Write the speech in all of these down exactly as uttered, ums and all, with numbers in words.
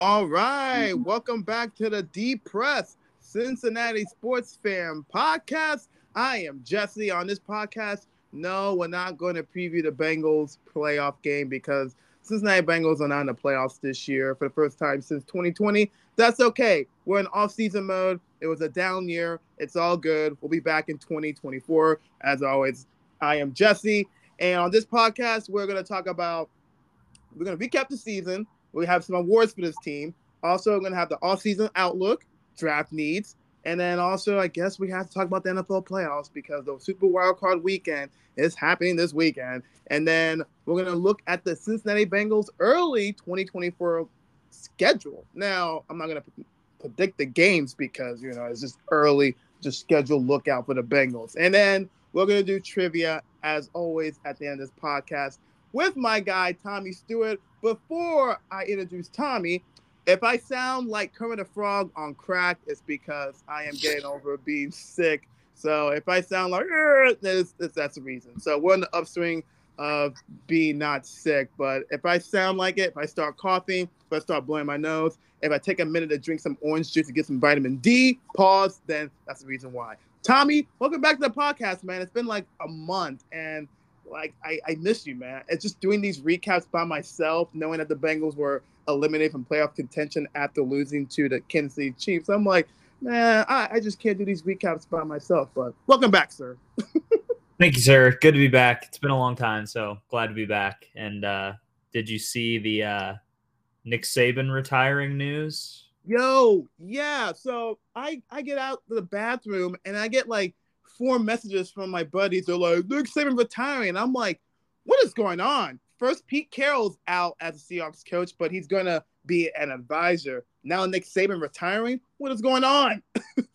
All right, welcome back to the Deep Press Cincinnati Sports Fan Podcast. I am Jesse. On this podcast, no, we're not going to preview the Bengals playoff game because Cincinnati Bengals are not in the playoffs this year for the first time since twenty twenty. That's okay. We're in off-season mode. It was a down year. It's all good. We'll be back in twenty twenty-four. As always, I am Jesse. And on this podcast, we're going to talk about, we're going to recap the season. We have some awards for this team. Also, we're going to have the off-season outlook, draft needs, and then also, I guess we have to talk about the N F L playoffs because the Super Wildcard Weekend is happening this weekend. And then we're going to look at the Cincinnati Bengals early twenty twenty-four schedule. Now, I'm not going to predict the games because, you know, it's just early, just schedule lookout for the Bengals. And then we're going to do trivia, as always, at the end of this podcast with my guy, Tommy Stewart. Before I introduce Tommy, if I sound like Kermit the Frog on crack, it's because I am getting over being sick. So if I sound like, that's, that's the reason. So we're in the upswing of being not sick. But if I sound like it, if I start coughing, if I start blowing my nose, if I take a minute to drink some orange juice to get some vitamin D, pause, then that's the reason why. Tommy, welcome back to the podcast, man. It's been like a month, and like I, I miss you, man. It's just doing these recaps by myself, knowing that the Bengals were eliminated from playoff contention after losing to the Kansas City Chiefs. I'm like, man, I, I just can't do these recaps by myself. But welcome back, sir. Thank you, sir. Good to be back. It's been a long time, so glad to be back. And uh, did you see the uh, Nick Saban retiring news? Yo, yeah. So I, I get out to the bathroom and I get like four messages from my buddies. They're like, Nick Saban retiring. I'm like, what is going on? First, Pete Carroll's out as a Seahawks coach, but he's going to be an advisor. Now Nick Saban retiring? What is going on?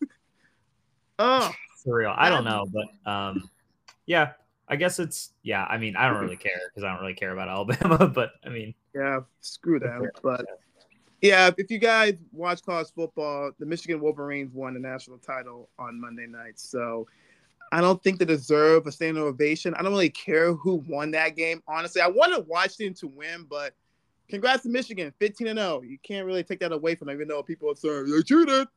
Oh, for real. I don't know, but um, yeah, I guess it's, yeah, I mean, I don't really care because I don't really care about Alabama, but I mean. Yeah, screw them. But yeah, if you guys watch college football, the Michigan Wolverines won the national title on Monday night. So I don't think they deserve a standing ovation. I don't really care who won that game. Honestly, I wanted Washington to win, but congrats to Michigan, fifteen and oh. You can't really take that away from them, even though people are saying, they cheated.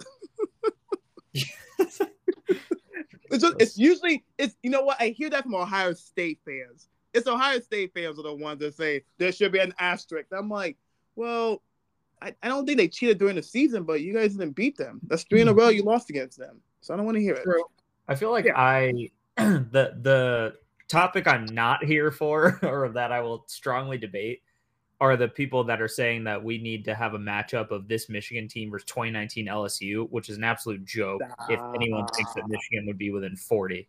it's, just, it's usually, it's you know what? I hear that from Ohio State fans. It's Ohio State fans are the ones that say there should be an asterisk. I'm like, well, I, I don't think they cheated during the season, but you guys didn't beat them. That's three in a row you lost against them. So I don't want to hear it. True. I feel like yeah. I the the topic I'm not here for, or that I will strongly debate, are the people that are saying that we need to have a matchup of this Michigan team versus twenty nineteen L S U, which is an absolute joke. Stop. If anyone thinks that Michigan would be within forty.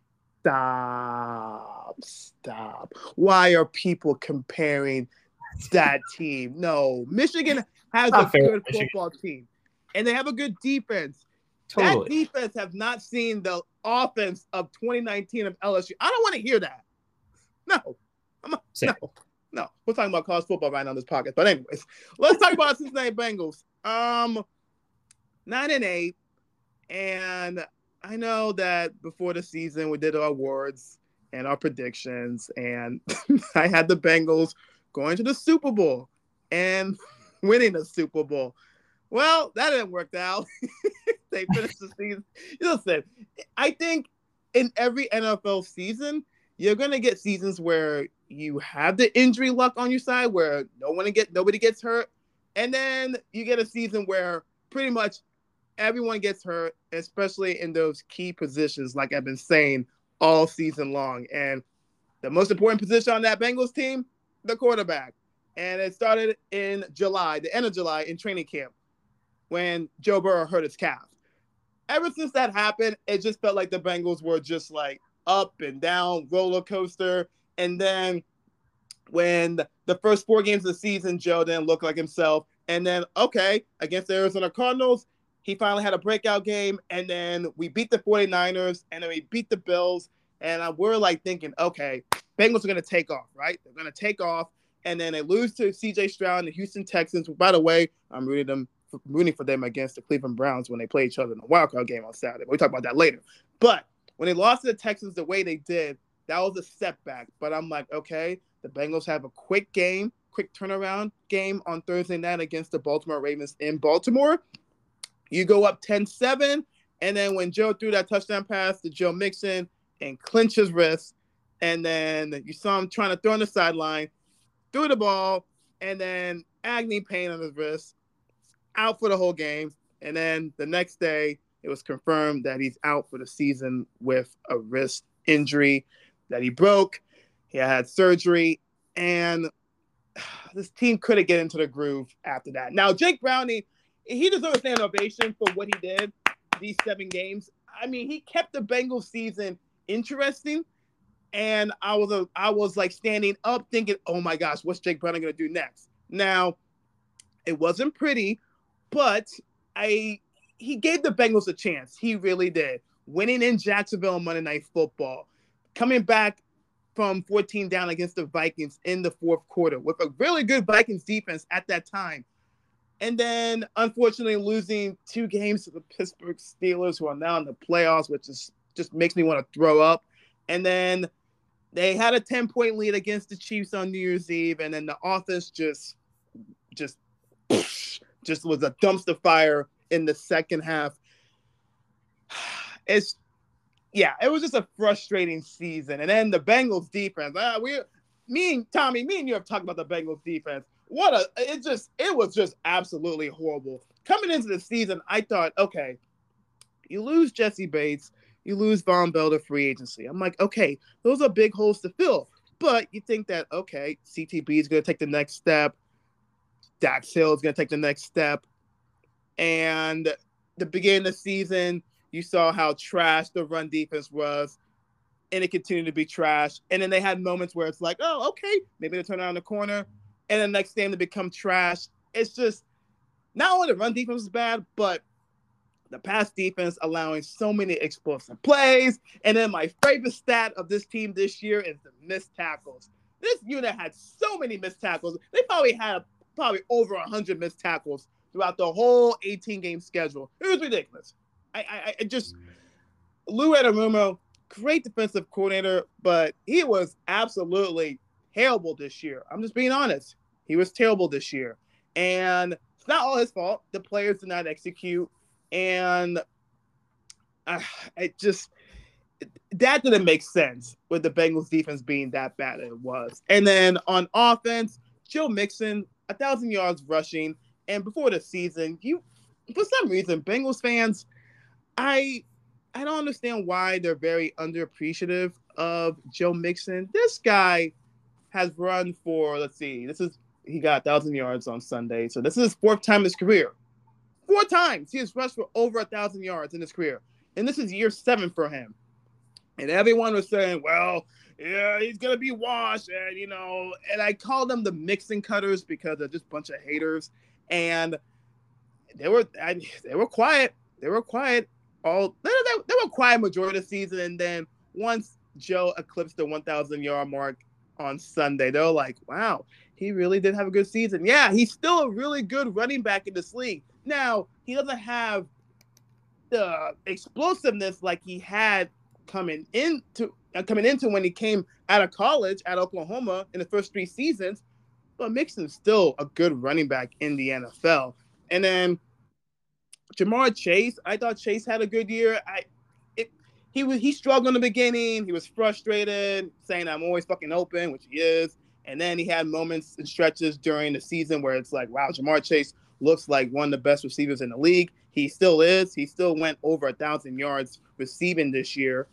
Stop. Stop. Why are people comparing that team? No, Michigan has a good Michigan. football team, and they have a good defense. Totally. That defense have not seen the offense of twenty nineteen of L S U. I don't want to hear that. No. I'm not, no. No. We're talking about college football right now on this podcast. But anyways, let's talk about Cincinnati Bengals. Um, nine and eight. And I know that before the season we did our awards and our predictions. And I had the Bengals going to the Super Bowl and winning the Super Bowl. Well, that didn't work out. They finished the season. Listen, I think in every N F L season, you're gonna get seasons where you have the injury luck on your side, where no one get nobody gets hurt, and then you get a season where pretty much everyone gets hurt, especially in those key positions, like I've been saying all season long. And the most important position on that Bengals team, the quarterback. And it started in July, the end of July, in training camp, when Joe Burrow hurt his calf. Ever since that happened, it just felt like the Bengals were just like up and down, roller coaster. And then when the, the first four games of the season, Joe didn't look like himself. And then, okay, against the Arizona Cardinals, he finally had a breakout game. And then we beat the 49ers, and then we beat the Bills. And uh, we're like thinking, okay, Bengals are going to take off, right? They're going to take off. And then they lose to C J Stroud and the Houston Texans. By the way, I'm rooting them. rooting for them against the Cleveland Browns when they play each other in the wildcard game on Saturday. We'll talk about that later. But when they lost to the Texans the way they did, that was a setback. But I'm like, okay, the Bengals have a quick game, quick turnaround game on Thursday night against the Baltimore Ravens in Baltimore. You go up ten seven, and then when Joe threw that touchdown pass to Joe Mixon and clinched his wrist, and then you saw him trying to throw on the sideline, threw the ball, and then agony pain on his wrist, out for the whole game. And then the next day, it was confirmed that he's out for the season with a wrist injury that he broke. He had surgery, and this team couldn't get into the groove after that. Now, Jake Browning, he deserves a standing ovation for what he did these seven games. I mean, he kept the Bengals season interesting, and I was a, I was like standing up thinking, oh my gosh, what's Jake Browning going to do next? Now, it wasn't pretty, but I he gave the Bengals a chance. He really did. Winning in Jacksonville on Monday Night Football, coming back from fourteen down against the Vikings in the fourth quarter with a really good Vikings defense at that time. And then, unfortunately, losing two games to the Pittsburgh Steelers, who are now in the playoffs, which is just makes me want to throw up. And then they had a ten-point lead against the Chiefs on New Year's Eve, and then the offense just, just, just was a dumpster fire in the second half. It's, yeah, it was just a frustrating season. And then the Bengals defense, uh, we, me and Tommy, me and you have talked about the Bengals defense. What a, it just, it was just absolutely horrible. Coming into the season, I thought, okay, you lose Jesse Bates, you lose Von Bell to free agency. I'm like, okay, those are big holes to fill. But you think that, okay, C T B is going to take the next step. Dax Hill is going to take the next step. And the beginning of the season, you saw how trash the run defense was, and it continued to be trash. And then they had moments where it's like, oh, okay, maybe they turn around the corner. And the next game they become trash. It's just, not only the run defense is bad, but the pass defense allowing so many explosive plays. And then my favorite stat of this team this year is the missed tackles. This unit had so many missed tackles. They probably had probably over one hundred missed tackles throughout the whole eighteen-game schedule. It was ridiculous. I, I, I just, Lou Anarumo, great defensive coordinator, but he was absolutely terrible this year. I'm just being honest. He was terrible this year. And it's not all his fault. The players did not execute. And uh, it just, that didn't make sense with the Bengals defense being that bad as it was. And then on offense, Joe Mixon, one thousand yards rushing. And before the season, you, for some reason, Bengals fans, I I don't understand why they're very underappreciative of Joe Mixon. This guy has run for, let's see, this is, he got one thousand yards on Sunday. So this is his fourth time in his career. Four times he has rushed for over one thousand yards in his career. And this is year seven for him. And everyone was saying, well, yeah, he's going to be washed. And, you know, and I call them the Mixon cutters because they're just a bunch of haters. And they were, I, they were quiet. They were quiet. All they, they, they were quiet majority of the season. And then once Joe eclipsed the one thousand yard mark on Sunday, they were like, wow, he really did have a good season. Yeah, he's still a really good running back in this league. Now, he doesn't have the explosiveness like he had coming into uh, coming into when he came out of college at Oklahoma in the first three seasons, but Mixon's still a good running back in the N F L. And then Jamar Chase, I thought Chase had a good year. I it he was he struggled in the beginning. He was frustrated, saying I'm always fucking open, which he is. And then he had moments and stretches during the season where it's like, wow, Jamar Chase looks like one of the best receivers in the league. He still is. He still went over a thousand yards receiving this year.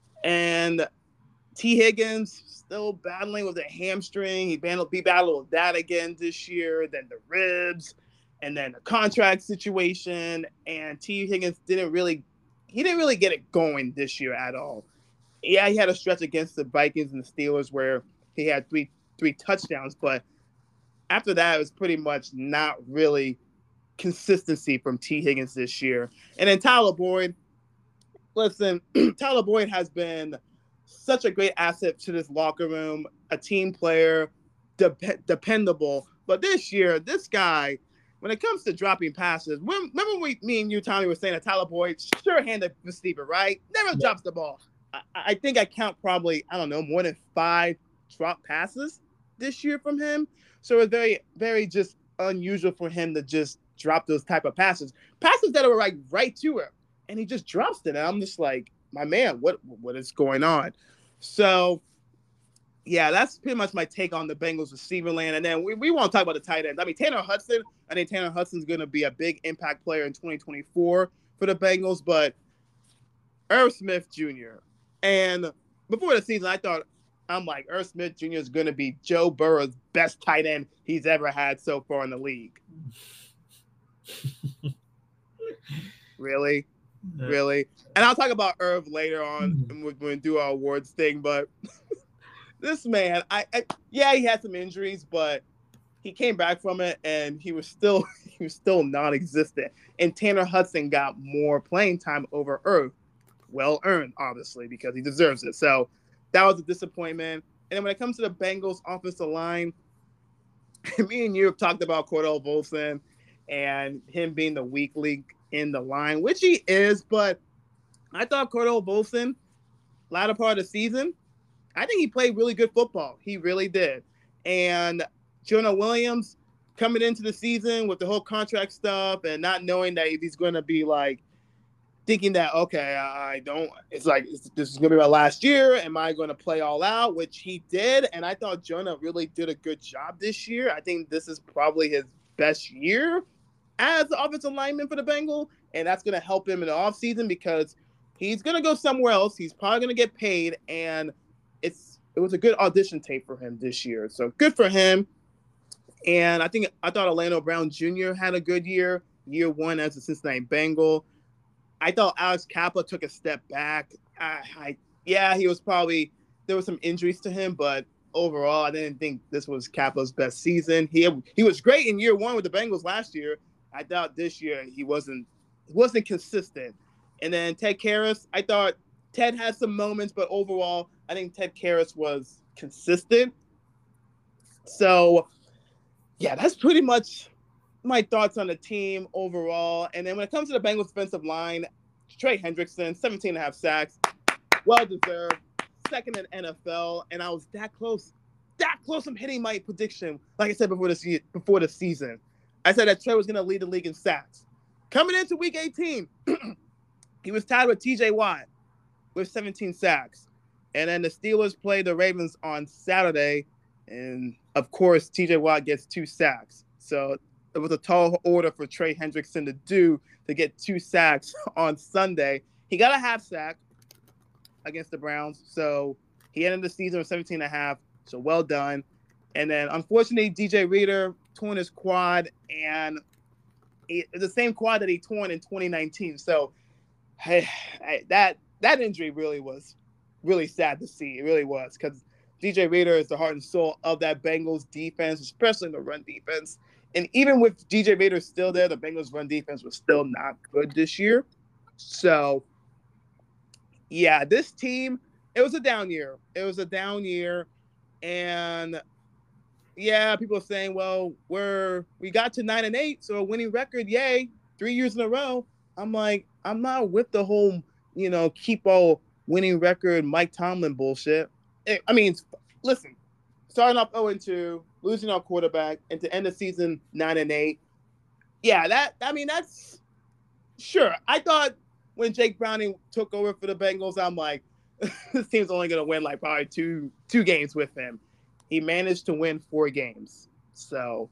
And T. Higgins still battling with a hamstring. He battled, he battled with that again this year. Then the ribs, and then the contract situation. And T. Higgins didn't really, he didn't really get it going this year at all. Yeah, he had a stretch against the Vikings and the Steelers where he had three three touchdowns, but after that, it was pretty much not really consistency from T. Higgins this year. And then Tyler Boyd, listen, Tyler Boyd has been such a great asset to this locker room, a team player, de- dependable. But this year, this guy, when it comes to dropping passes, when, remember we, me and you, Tommy, were saying that Tyler Boyd, sure-handed receiver, right? Never yeah. drops the ball. I, I think I count probably, I don't know, more than five drop passes this year from him. So it's very, very just unusual for him to just drop those type of passes, passes that are like right to him, and he just drops it. And I'm just like, my man, what what is going on? So, yeah, that's pretty much my take on the Bengals receiver land. And then we, we want to talk about the tight ends. I mean, Tanner Hudson, I think Tanner Hudson's going to be a big impact player in twenty twenty-four for the Bengals, but Irv Smith Junior And before the season, I thought, I'm like, Irv Smith Junior is going to be Joe Burrow's best tight end he's ever had so far in the league. Really? Really? And I'll talk about Irv later on when we do our awards thing, but this man, I, I yeah, he had some injuries, but he came back from it and he was still he was still non-existent. And Tanner Hudson got more playing time over Irv. Well earned, obviously, because he deserves it. So that was a disappointment. And then when it comes to the Bengals offensive line, me and you have talked about Cordell Volson and him being the weak link in the line, which he is, but I thought Cordell Volson, latter part of the season, I think he played really good football. He really did. And Jonah Williams coming into the season with the whole contract stuff and not knowing that he's going to be like, thinking that, okay, I don't, it's like, this is going to be my last year. Am I going to play all out? Which he did. And I thought Jonah really did a good job this year. I think this is probably his best year as the offensive lineman for the Bengals. And that's going to help him in the offseason because he's going to go somewhere else. He's probably going to get paid. And it's, it was a good audition tape for him this year. So good for him. And I think, I thought Orlando Brown Junior had a good year, year one as a Cincinnati Bengal. I thought Alex Kappa took a step back. I, I, yeah, he was probably, there were some injuries to him, but overall, I didn't think this was Kappa's best season. He he was great in year one with the Bengals last year. I thought this year he wasn't wasn't consistent. And then Ted Karras, I thought Ted had some moments, but overall, I think Ted Karras was consistent. So, yeah, that's pretty much my thoughts on the team overall. And then when it comes to the Bengals defensive line, Trey Hendrickson, seventeen and a half sacks, well-deserved, second in N F L, and I was that close, that close from hitting my prediction, like I said before the, se- before the season. I said that Trey was going to lead the league in sacks. Coming into week eighteen, he was tied with T J Watt with seventeen sacks. And then the Steelers played the Ravens on Saturday, and, of course, T J Watt gets two sacks. So it was a tall order for Trey Hendrickson to do to get two sacks on Sunday. He got a half sack against the Browns, so he ended the season with seventeen and a half, so well done. And then, unfortunately, D J Reader torn his quad, and it's the same quad that he torn in twenty nineteen. So hey, that that injury really was really sad to see. It really was, because D J Reader is the heart and soul of that Bengals defense, especially in the run defense. And even with D J Reader still there, the Bengals run defense was still not good this year. So, yeah, this team, it was a down year. It was a down year. And, yeah, people are saying, well, we're we got to nine and eight, so a winning record, yay, three years in a row. I'm like, I'm not with the whole, you know, keep all winning record Mike Tomlin bullshit. I mean, listen, starting off oh and two, losing our quarterback, and to end the season nine and eight. Yeah, that I mean that's sure. I thought when Jake Browning took over for the Bengals, I'm like, this team's only gonna win like probably two two games with him. He managed to win four games. So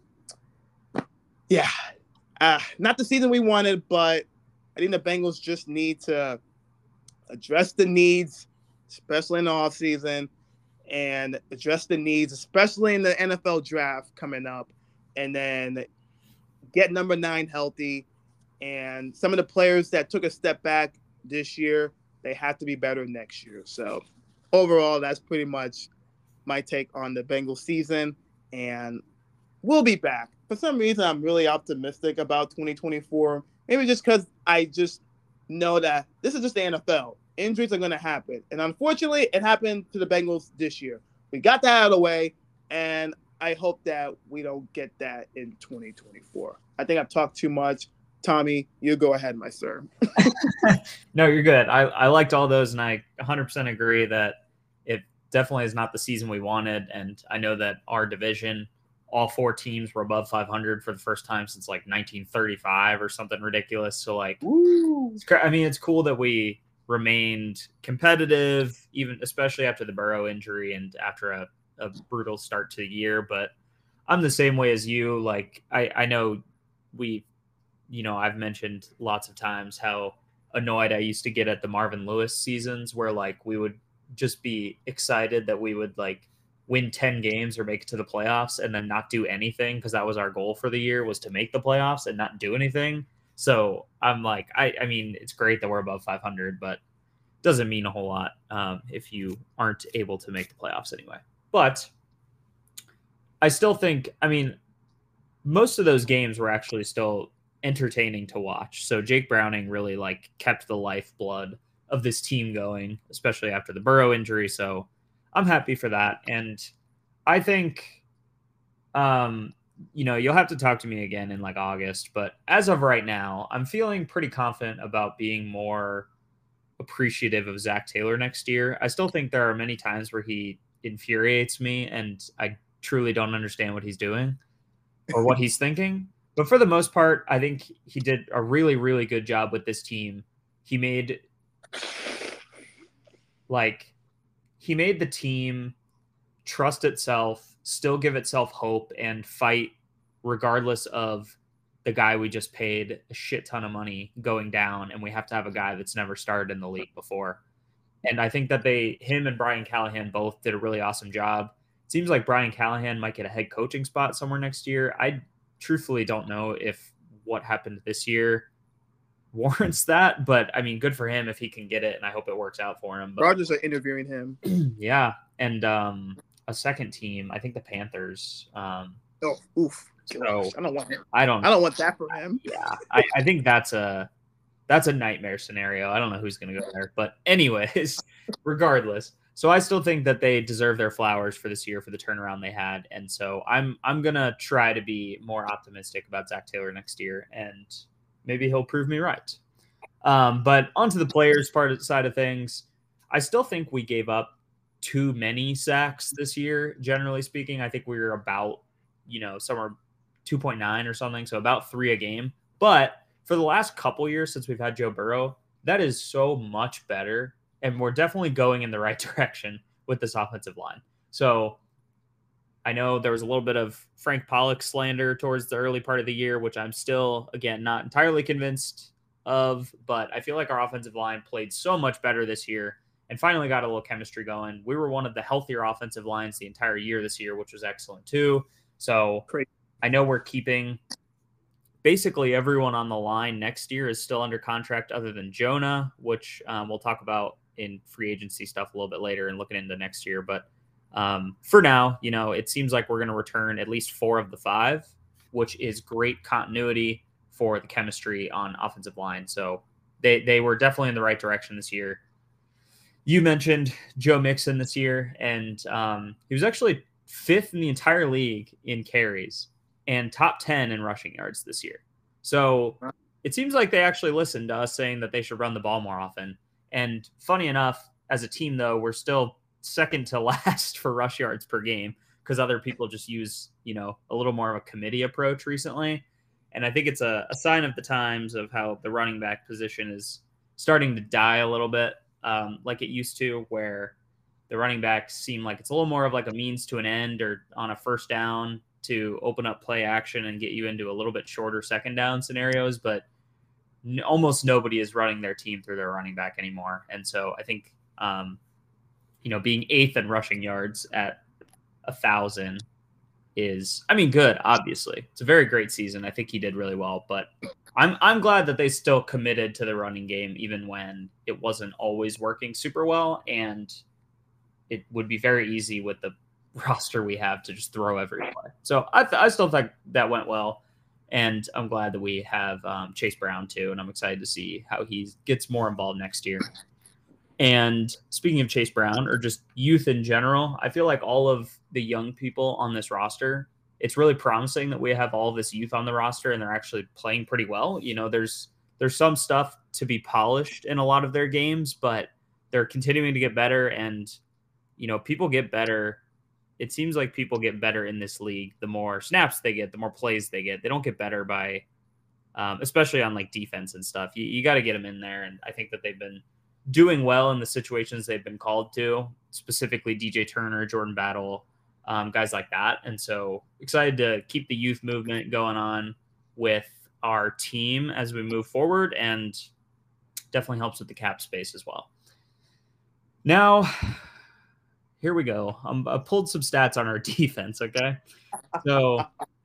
yeah. Uh, not the season we wanted, but I think the Bengals just need to address the needs, especially in the offseason, and address the needs, especially in the N F L draft coming up, and then get number nine healthy. And some of the players that took a step back this year, they have to be better next year. So overall, that's pretty much my take on the Bengals season, and we'll be back. For some reason, I'm really optimistic about twenty twenty-four, maybe just because I just know that this is just the N F L. Injuries are going to happen. And unfortunately, it happened to the Bengals this year. We got that out of the way, and I hope that we don't get that in twenty twenty-four. I think I've talked too much. Tommy, you go ahead, my sir. No, you're good. I, I liked all those, and I one hundred percent agree that if definitely is not the season we wanted. And I know that our division, all four teams were above five hundred for the first time since like nineteen thirty-five or something ridiculous. So like, it's, I mean, it's cool that we remained competitive, even especially after the Burrow injury and after a, a brutal start to the year. But I'm the same way as you. Like, I, I know we, you know, I've mentioned lots of times how annoyed I used to get at the Marvin Lewis seasons where like we would just be excited that we would like win ten games or make it to the playoffs and then not do anything, because that was our goal for the year, was to make the playoffs and not do anything. So I'm like, I, I mean, it's great that we're above five hundred, but it doesn't mean a whole lot um, if you aren't able to make the playoffs anyway. But I still think, I mean, most of those games were actually still entertaining to watch. So Jake Browning really like kept the lifeblood of this team going, especially after the Burrow injury. So I'm happy for that. And I think, um, you know, you'll have to talk to me again in like August, but as of right now, I'm feeling pretty confident about being more appreciative of Zach Taylor next year. I still think there are many times where he infuriates me and I truly don't understand what he's doing or what he's thinking. But for the most part, I think he did a really, really good job with this team. He made like he made the team trust itself, still give itself hope, and fight regardless of the guy we just paid a shit ton of money going down, and we have to have a guy that's never started in the league before. And I think that they, him and Brian Callahan both did a really awesome job. It seems like Brian Callahan might get a head coaching spot somewhere next year. I truthfully don't know if what happened this year warrants that, but I mean, good for him if he can get it, and I hope it works out for him. But Rogers are interviewing him. Yeah, and um, a second team, I think the Panthers. Um, oh, oof! So I don't want him. I don't. I don't want that for him. Yeah, I, I think that's a that's a nightmare scenario. I don't know who's going to go there, but anyways, regardless. So I still think that they deserve their flowers for this year for the turnaround they had, and so I'm I'm gonna try to be more optimistic about Zach Taylor next year, and maybe he'll prove me right. Um, but onto the players part of the side of things, I still think we gave up too many sacks this year. Generally speaking, I think we were about, you know, somewhere two point nine or something, so about three a game. But for the last couple years since we've had Joe Burrow, that is so much better, and we're definitely going in the right direction with this offensive line. So I know there was a little bit of Frank Pollock slander towards the early part of the year, which I'm still, again, not entirely convinced of, but I feel like our offensive line played so much better this year and finally got a little chemistry going. We were one of the healthier offensive lines the entire year this year, which was excellent too. So Great. I know we're keeping basically everyone on the line next year is still under contract other than Jonah, which um, we'll talk about in free agency stuff a little bit later and looking into next year. But um, for now, you know, it seems like we're going to return at least four of the five, which is great continuity for the chemistry on offensive line. So they, they were definitely in the right direction this year. You mentioned Joe Mixon this year, and um, he was actually fifth in the entire league in carries and top ten in rushing yards this year. So it seems like they actually listened to us saying that they should run the ball more often. And funny enough, as a team, though, we're still second to last for rush yards per game because other people just use, you know, a little more of a committee approach recently. And I think it's a, a sign of the times of how the running back position is starting to die a little bit, um, like it used to, where the running backs seem like it's a little more of like a means to an end or on a first down to open up play action and get you into a little bit shorter second down scenarios. But n- almost nobody is running their team through their running back anymore. And so I think, um, you know, being eighth in rushing yards at a thousand is, I mean, good, obviously. It's a very great season. I think he did really well, but I'm I'm glad that they still committed to the running game, even when it wasn't always working super well. And it would be very easy with the roster we have to just throw every play. So I, th- I still think that went well. And I'm glad that we have um, Chase Brown too. And I'm excited to see how he gets more involved next year. And speaking of Chase Brown, or just youth in general, I feel like all of the young people on this roster, it's really promising that we have all this youth on the roster and they're actually playing pretty well. You know, there's there's some stuff to be polished in a lot of their games, but they're continuing to get better. And you know, people get better. It seems like people get better in this league. The more snaps they get, the more plays they get. They don't get better by, um, especially on like defense and stuff. You, you got to get them in there. And I think that they've been doing well in the situations they've been called to, specifically D J Turner, Jordan Battle, um, guys like that. And so excited to keep the youth movement going on with our team as we move forward, and definitely helps with the cap space as well. Now, here we go. Um, I pulled some stats on our defense. Okay. So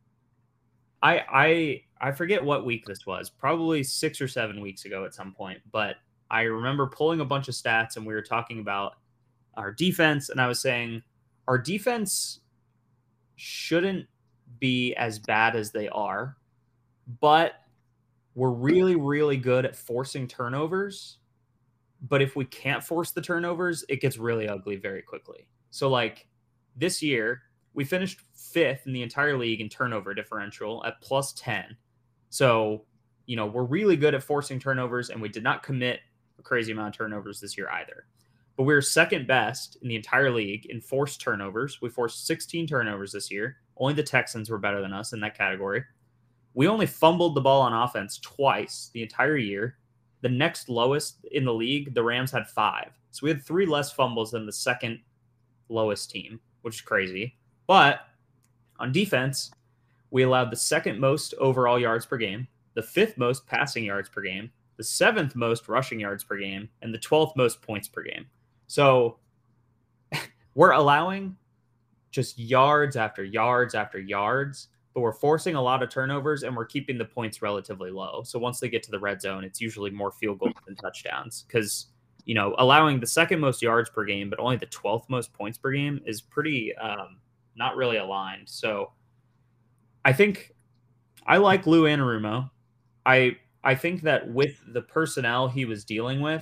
I, I, I forget what week this was, probably six or seven weeks ago at some point, but I remember pulling a bunch of stats and we were talking about our defense. And I was saying our defense shouldn't be as bad as they are, but we're really, really good at forcing turnovers. But if we can't force the turnovers, it gets really ugly very quickly. So like this year, we finished fifth in the entire league in turnover differential at plus ten. So, you know, we're really good at forcing turnovers, and we did not commit a crazy amount of turnovers this year either. But we we're second best in the entire league in forced turnovers. We forced sixteen turnovers this year. Only the Texans were better than us in that category. We only fumbled the ball on offense twice the entire year. The next lowest in the league, the Rams had five. So we had three less fumbles than the second lowest team, which is crazy. But on defense, we allowed the second most overall yards per game, the fifth most passing yards per game, the seventh most rushing yards per game, and the twelfth most points per game. So we're allowing just yards after yards after yards, but we're forcing a lot of turnovers and we're keeping the points relatively low. So once they get to the red zone, it's usually more field goals than touchdowns, because, you know, allowing the second most yards per game, but only the twelfth most points per game is pretty um, not really aligned. So I think I like Lou Anarumo. I, I think that with the personnel he was dealing with,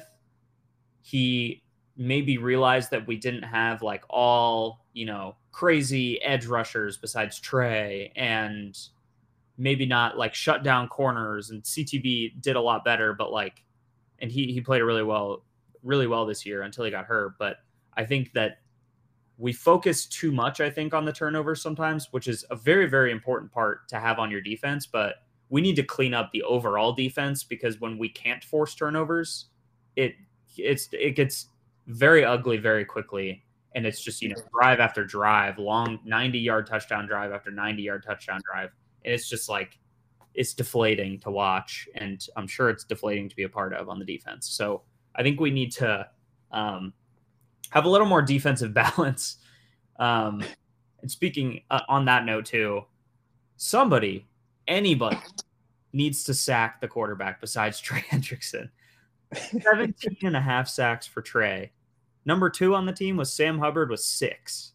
he maybe realized that we didn't have like all, you know, crazy edge rushers besides Trey, and maybe not like shut down corners, and C T B did a lot better, but like, and he, he played really well, really well this year until he got hurt. But I think that we focus too much, I think, on the turnovers sometimes, which is a very, very important part to have on your defense. But we need to clean up the overall defense, because when we can't force turnovers, it, it's, it gets very ugly very quickly. And it's just, you know, drive after drive, long ninety yard touchdown drive after ninety yard touchdown drive. And it's just like, it's deflating to watch. And I'm sure it's deflating to be a part of on the defense. So I think we need to um, have a little more defensive balance. Um, and speaking uh, on that note too, somebody, anybody needs to sack the quarterback besides Trey Hendrickson. seventeen and a half sacks for Trey. Number two on the team was Sam Hubbard with six.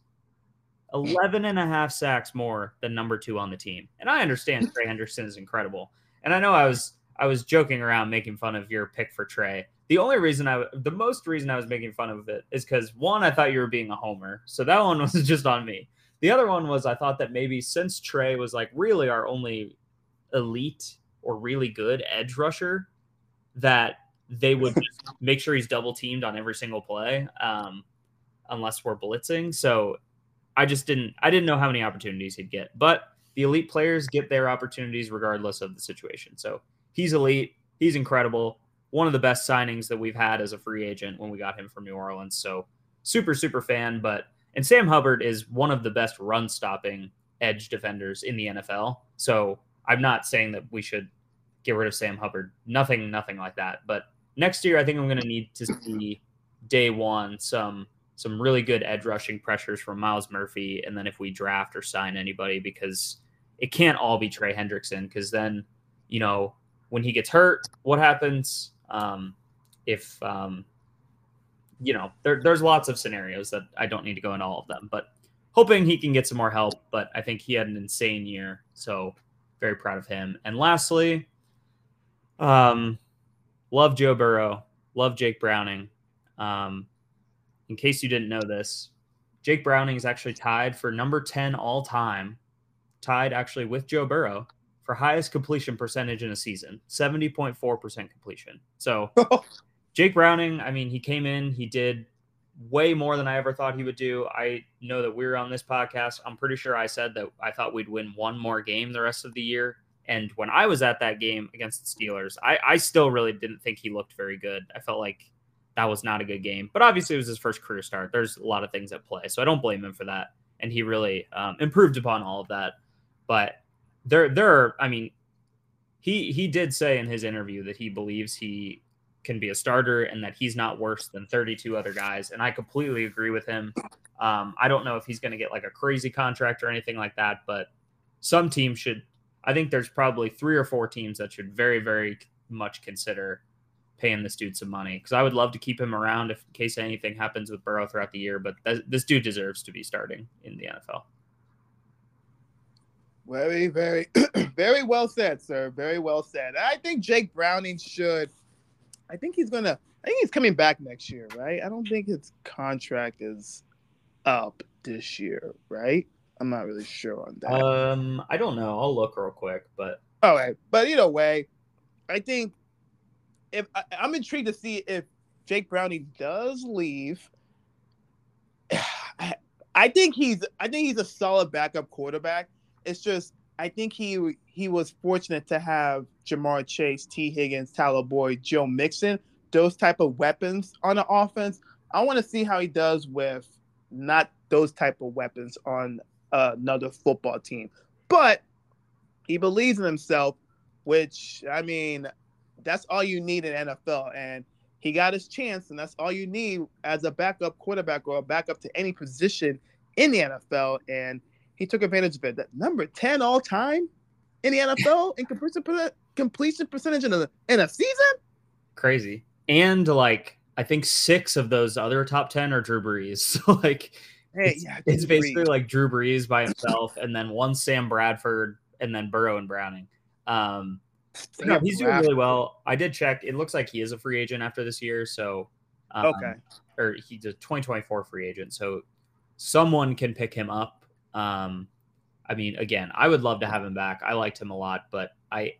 eleven and a half sacks more than number two on the team. And I understand Trey Hendrickson is incredible. And I know I was I was joking around making fun of your pick for Trey. The only reason I the most reason I was making fun of it is because, one, I thought you were being a homer. So that one was just on me. The other one was I thought that maybe since Trey was like really our only elite or really good edge rusher, that they would just make sure he's double teamed on every single play, um, unless we're blitzing. So I just didn't, I didn't know how many opportunities he'd get, but the elite players get their opportunities regardless of the situation. So he's elite. He's incredible. One of the best signings that we've had as a free agent when we got him from New Orleans. So super, super fan. But, and Sam Hubbard is one of the best run stopping edge defenders in the N F L. So I'm not saying that we should get rid of Sam Hubbard. Nothing, nothing like that. But next year, I think I'm going to need to see day one some some really good edge rushing pressures from Myles Murphy, and then if we draft or sign anybody, because it can't all be Trey Hendrickson, because then, you know, when he gets hurt, what happens? Um, if, um, you know, there, there's lots of scenarios that I don't need to go into all of them, but hoping he can get some more help. But I think he had an insane year, so very proud of him. And lastly, um, love Joe Burrow. Love Jake Browning. Um, in case you didn't know this, Jake Browning is actually tied for number ten all time, tied actually with Joe Burrow for highest completion percentage in a season, seventy point four percent completion. So Jake Browning, I mean, he came in, he did way more than I ever thought he would do. I know that we were on this podcast. I'm pretty sure I said that I thought we'd win one more game the rest of the year. And when I was at that game against the Steelers, I, I still really didn't think he looked very good. I felt like that was not a good game. But obviously, it was his first career start. There's a lot of things at play, so I don't blame him for that. And he really um, improved upon all of that. But there, there are, I mean, he he did say in his interview that he believes he can be a starter and that he's not worse than thirty-two other guys. And I completely agree with him. Um, I don't know if he's going to get like a crazy contract or anything like that, but some teams should. I think there's probably three or four teams that should very, very much consider paying this dude some money, because I would love to keep him around if in case anything happens with Burrow throughout the year. But th- this dude deserves to be starting in the N F L. Very, very, very well said, sir. Very well said. I think Jake Browning should. I think he's gonna. I think he's coming back next year, right? I don't think his contract is up this year, right? I'm not really sure on that. Um, I don't know. I'll look real quick, but all right. But either way, I think if I, I'm intrigued to see if Jake Browning does leave. I, I think he's. I think he's a solid backup quarterback. It's just I think he he was fortunate to have Jamar Chase, T. Higgins, Tyler Boyd, Joe Mixon, those type of weapons on the offense. I want to see how he does with not those type of weapons on uh, another football team. But he believes in himself, which, I mean, that's all you need in N F L. And he got his chance, and that's all you need as a backup quarterback or a backup to any position in the N F L. And he took advantage of it. That number ten all time in the N F L in completion, completion percentage in a, in a season? Crazy. And like, I think six of those other top ten are Drew Brees. So like, hey, it's, yeah, it's basically Brees. Like Drew Brees by himself, and then one Sam Bradford, and then Burrow and Browning. Um, no, he's doing really well. I did check. It looks like he is a free agent after this year. So, um, okay. Or he's a twenty twenty-four free agent. So someone can pick him up. Um, I mean, again, I would love to have him back. I liked him a lot, but I,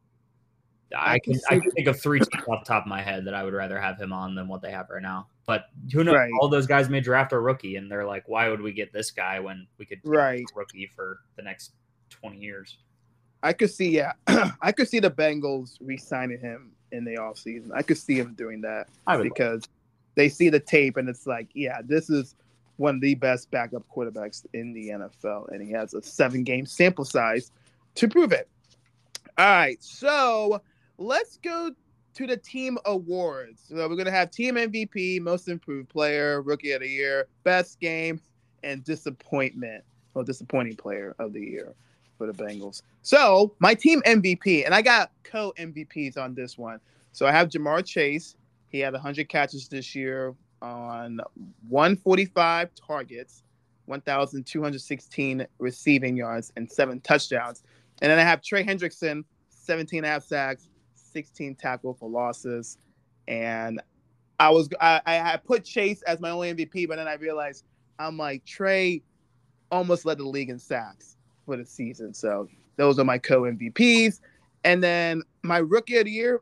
I, I can, I can think of three teams off the top of my head that I would rather have him on than what they have right now. But who knows? Right. All those guys may draft a rookie, and they're like, "Why would we get this guy when we could get right. a rookie for the next twenty years?" I could see, yeah, I could see the Bengals re-signing him in the offseason. I could see him doing that because they see the tape and it's like, yeah, this is one of the best backup quarterbacks in the N F L, and he has a seven-game sample size to prove it. All right, so let's go to the team awards. So we're going to have team M V P, most improved player, rookie of the year, best game, and disappointment or disappointing player of the year for the Bengals. So my team M V P, and I got co-M V Ps on this one. So I have Jamar Chase. He had one hundred catches this year on one forty-five targets, one thousand two hundred sixteen receiving yards, and seven touchdowns. And then I have Trey Hendrickson, seventeen and a half sacks, sixteen tackle for losses. And I was I, I put Chase as my only M V P, but then I realized I'm like, Trey almost led the league in sacks for the season. So those are my co-M V Ps. And then my rookie of the year,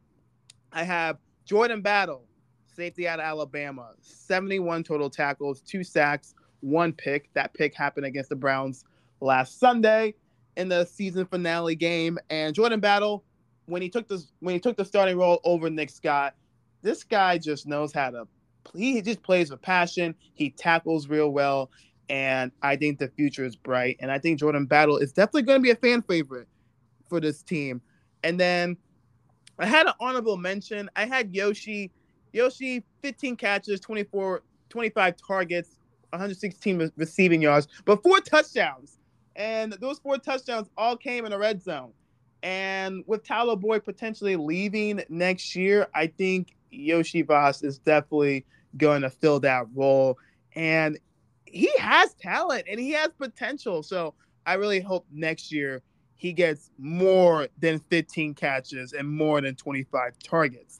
I have Jordan Battle, safety out of Alabama, seventy-one total tackles, two sacks, one pick. That pick happened against the Browns last Sunday in the season finale game. And Jordan Battle, when he took the when he took the starting role over Nick Scott, this guy just knows how to play. He just plays with passion. He tackles real well, and I think the future is bright. And I think Jordan Battle is definitely going to be a fan favorite for this team. And then I had an honorable mention. I had Yoshi. Yoshi, fifteen catches, twenty-four, twenty-five targets, one hundred sixteen re- receiving yards, but four touchdowns. And those four touchdowns all came in the red zone. And with Tyler Boyd potentially leaving next year, I think Yoshi Voss is definitely going to fill that role. And he has talent and he has potential. So I really hope next year he gets more than fifteen catches and more than twenty-five targets.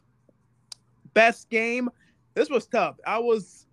Best game, this was tough. I was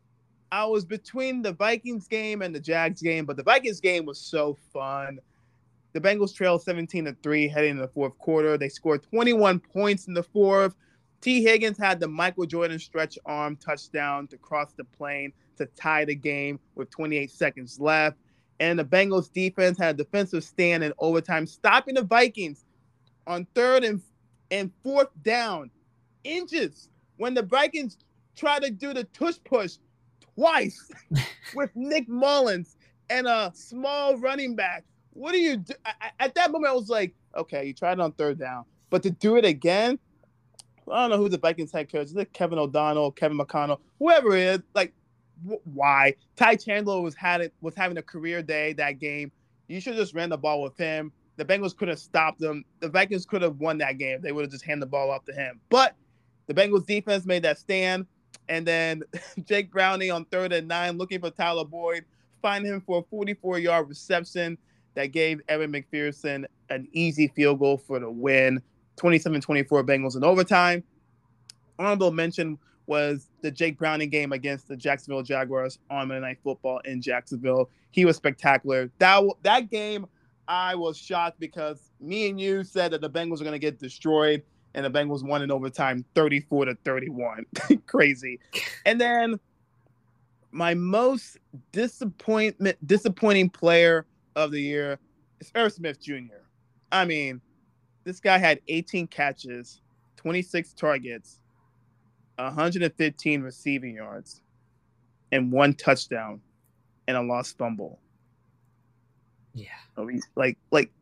I was between the Vikings game and the Jags game, but the Vikings game was so fun. The Bengals trailed seventeen to three heading into the fourth quarter. They scored twenty-one points in the fourth. T. Higgins had the Michael Jordan stretch arm touchdown to cross the plane to tie the game with twenty-eight seconds left. And the Bengals defense had a defensive stand in overtime, stopping the Vikings on third and, and fourth down, inches, when the Vikings tried to do the tush push twice with Nick Mullins and a small running back. What do you do? I, at that moment, I was like, okay, you tried it on third down. But to do it again, I don't know who the Vikings head coach is. Is it Kevin O'Donnell, Kevin McConnell, whoever it is? Like, wh- why? Ty Chandler was had it was having a career day that game. You should have just ran the ball with him. The Bengals could have stopped them. The Vikings could have won that game. They would have just handed the ball off to him. But the Bengals defense made that stand. And then Jake Browning on third and nine, looking for Tyler Boyd, find him for a forty-four-yard reception that gave Evan McPherson an easy field goal for the win. twenty-seven twenty-four Bengals in overtime. Honorable mention was the Jake Browning game against the Jacksonville Jaguars on Monday Night Football in Jacksonville. He was spectacular. That that game, I was shocked because me and you said that the Bengals were going to get destroyed, and the Bengals won in overtime thirty-four to thirty-one. Crazy. And then my most disappointment disappointing player of the year is Irv Smith Junior I mean, this guy had eighteen catches, twenty-six targets, one hundred fifteen receiving yards, and one touchdown and a lost fumble. Yeah. I mean, like, like,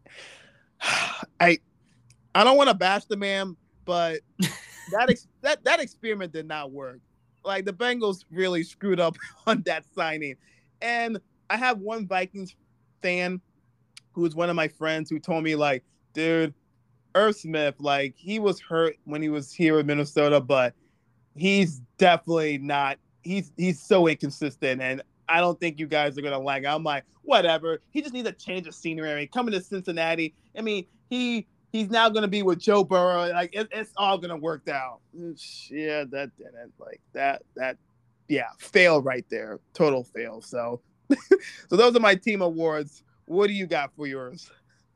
I, I don't want to bash the man, but that ex- that that experiment did not work. Like, the Bengals really screwed up on that signing. And I have one Vikings fan who is one of my friends who told me, like, dude, Irv Smith, like, he was hurt when he was here in Minnesota, but he's definitely not. He's he's so inconsistent, and I don't think you guys are gonna like it. I'm like, whatever. He just needs a change of scenery. Coming to Cincinnati, I mean, he he's now gonna be with Joe Burrow. Like, it, it's all gonna work out. Yeah, that didn't like that. That yeah, fail right there. Total fail. So, so those are my team awards. What do you got for yours?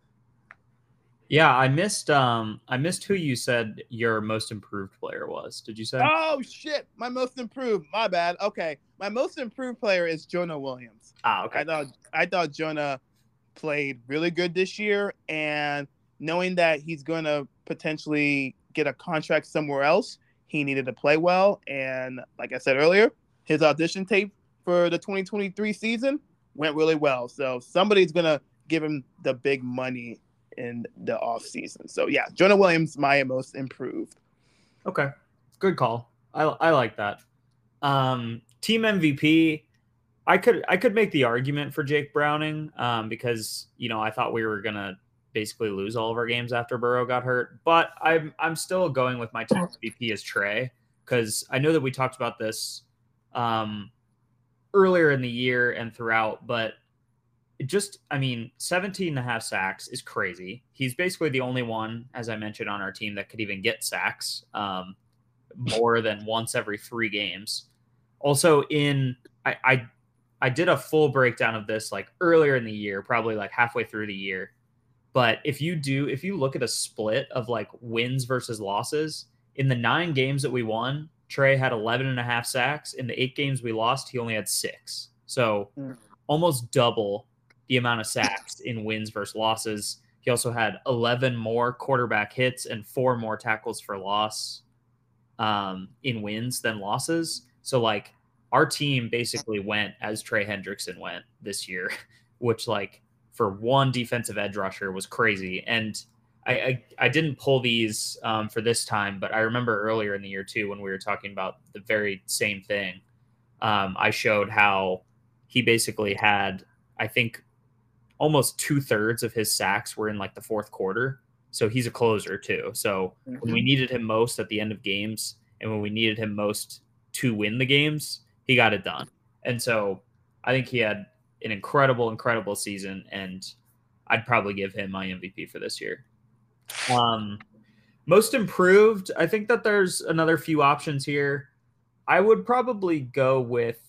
Yeah, I missed um I missed who you said your most improved player was. Did you say? Oh shit, my most improved. My bad. Okay. My most improved player is Jonah Williams. Ah, okay. I thought I thought Jonah played really good this year, and knowing that he's going to potentially get a contract somewhere else, he needed to play well, and like I said earlier, his audition tape for the twenty twenty-three season went really well. So somebody's going to give him the big money in the off season. So yeah, Jonah Williams, my most improved. Okay. Good call. I I like that. Um, team M V P, I could I could make the argument for Jake Browning um, because, you know, I thought we were going to basically lose all of our games after Burrow got hurt, but I'm I'm still going with my team M V P as Trey, because I know that we talked about this um, earlier in the year and throughout, but it just, I mean, seventeen and a half sacks is crazy. He's basically the only one, as I mentioned, on our team that could even get sacks um, more than once every three games. Also, in I, I I did a full breakdown of this like earlier in the year, probably like halfway through the year. But if you do, if you look at a split of like wins versus losses, in the nine games that we won, Trey had eleven and a half sacks. In the eight games we lost, he only had six. So mm. almost double the amount of sacks in wins versus losses. He also had eleven more quarterback hits and four more tackles for loss um, in wins than losses. So like our team basically went as Trey Hendrickson went this year, which like for one defensive edge rusher was crazy. And I, I, I didn't pull these um, for this time, but I remember earlier in the year too, when we were talking about the very same thing, um, I showed how he basically had, I think, almost two thirds of his sacks were in like the fourth quarter. So he's a closer too. So mm-hmm. when we needed him most at the end of games and when we needed him most to win the games, he got it done. And so I think he had an incredible, incredible season, and I'd probably give him my M V P for this year. Um, most improved, I think that there's another few options here. I would probably go with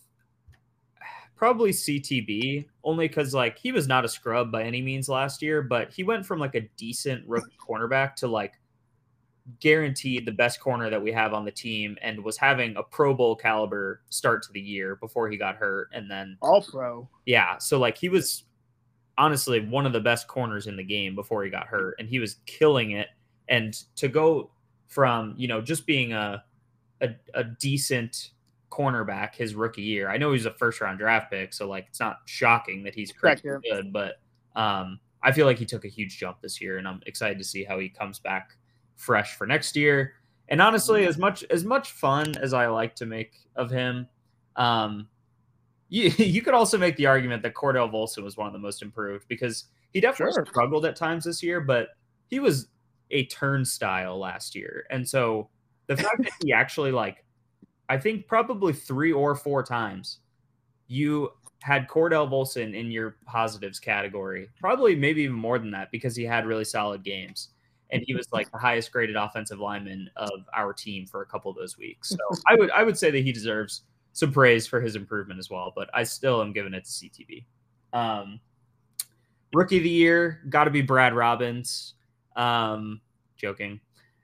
Probably C T B, only because like he was not a scrub by any means last year, but he went from like a decent rookie cornerback to like guaranteed the best corner that we have on the team and was having a Pro Bowl caliber start to the year before he got hurt. And then all pro. Yeah. So like he was honestly one of the best corners in the game before he got hurt, and he was killing it. And to go from, you know, just being a, a, a decent cornerback his rookie year. I know he's a first round draft pick, so like it's not shocking that he's crazy good, but um, I feel like he took a huge jump this year, and I'm excited to see how he comes back fresh for next year. And honestly, as much as much fun as I like to make of him, um, you you could also make the argument that Cordell Volson was one of the most improved, because he definitely sure. struggled at times this year, but he was a turnstile last year, and so the fact that he actually like. I think probably three or four times you had Cordell Volson in your positives category, probably maybe even more than that, because he had really solid games. And he was like the highest graded offensive lineman of our team for a couple of those weeks. So I would, I would say that he deserves some praise for his improvement as well, but I still am giving it to C T V. Um, rookie of the year, got to be Brad Robbins. Um, joking.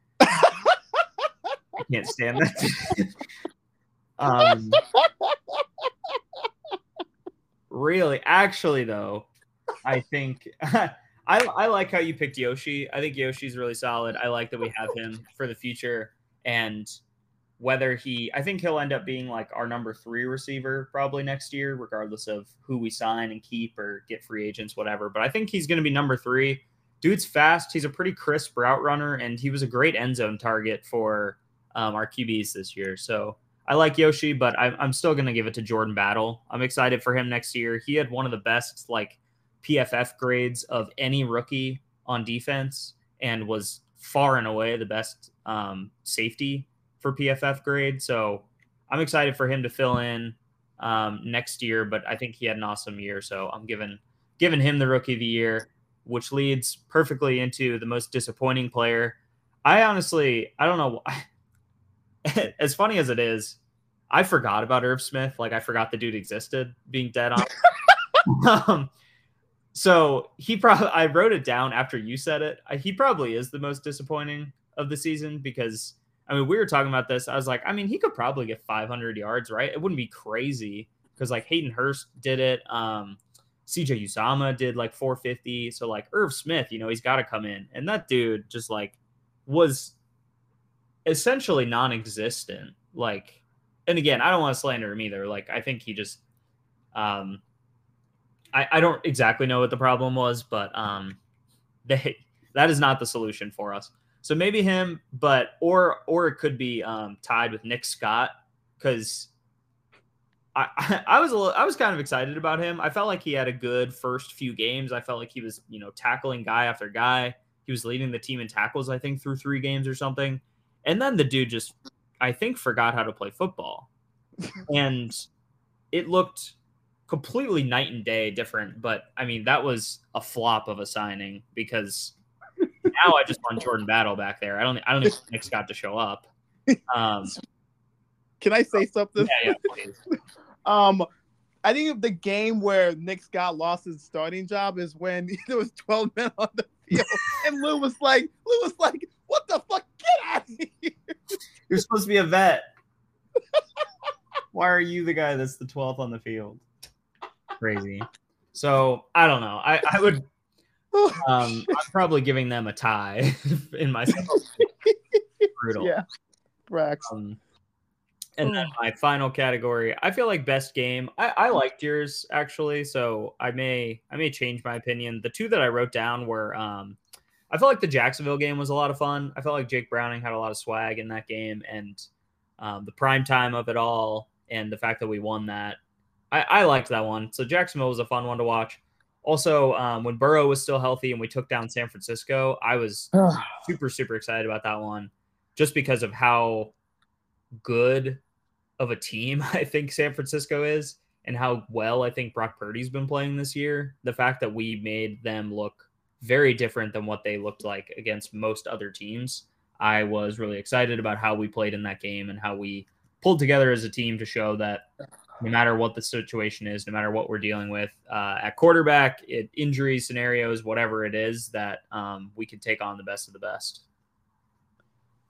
I can't stand that. Um, really, actually, though, I think I I like how you picked Yoshi. I think Yoshi's really solid. I like that we have him for the future, and whether he, I think he'll end up being like our number three receiver probably next year, regardless of who we sign and keep or get free agents, whatever. But I think he's going to be number three. Dude's fast. He's a pretty crisp route runner, and he was a great end zone target for um, our Q Bs this year. So. I like Yoshi, but I'm, I'm still going to give it to Jordan Battle. I'm excited for him next year. He had one of the best like P F F grades of any rookie on defense, and was far and away the best um, safety for P F F grade. So I'm excited for him to fill in um, next year, but I think he had an awesome year. So I'm giving, giving him the rookie of the year, which leads perfectly into the most disappointing player. I honestly, I don't know why. As funny as it is, I forgot about Irv Smith. Like I forgot the dude existed, being dead on. um, so he probably, I wrote it down after you said it. I, he probably is the most disappointing of the season, because I mean, we were talking about this. I was like, I mean, he could probably get five hundred yards, right? It wouldn't be crazy, because like Hayden Hurst did it. Um, C J Uzama did like four fifty. So like Irv Smith, you know, he's got to come in, and that dude just like was essentially non-existent. Like, and again, I don't want to slander him either. Like, I think he just, um, I, I don't exactly know what the problem was, but um, they, that is not the solution for us. So maybe him, but, or, or it could be um, tied with Nick Scott. Cause I, I, I was a little, I was kind of excited about him. I felt like he had a good first few games. I felt like he was, you know, tackling guy after guy. He was leading the team in tackles, I think, through three games or something. And then the dude just, I think, forgot how to play football. And it looked completely night and day different. But, I mean, that was a flop of a signing, because now I just want Jordan Battle back there. I don't I don't think Nick's got to show up. Um, Can I say something? Yeah, yeah, please. um, I think the game where Nick Scott lost his starting job is when there was twelve men on the field, and Lou was like, Lou was like, "What the fuck? Get out of here! You're supposed to be a vet. Why are you the guy that's the twelfth on the field?" Crazy. So I don't know. I, I would. Um, I'm probably giving them a tie in my. Brutal. Yeah. Brax. Um, And then my final category, I feel like best game. I, I liked yours actually, so I may I may change my opinion. The two that I wrote down were, um, I felt like the Jacksonville game was a lot of fun. I felt like Jake Browning had a lot of swag in that game, and um, the prime time of it all, and the fact that we won that, I, I liked that one. So Jacksonville was a fun one to watch. Also, um, when Burrow was still healthy and we took down San Francisco, I was super super excited about that one, just because of how good of a team I think San Francisco is, and how well I think Brock Purdy's been playing this year. The fact that we made them look very different than what they looked like against most other teams. I was really excited about how we played in that game and how we pulled together as a team to show that no matter what the situation is, no matter what we're dealing with uh, at quarterback, it, injury scenarios, whatever it is, that um, we can take on the best of the best.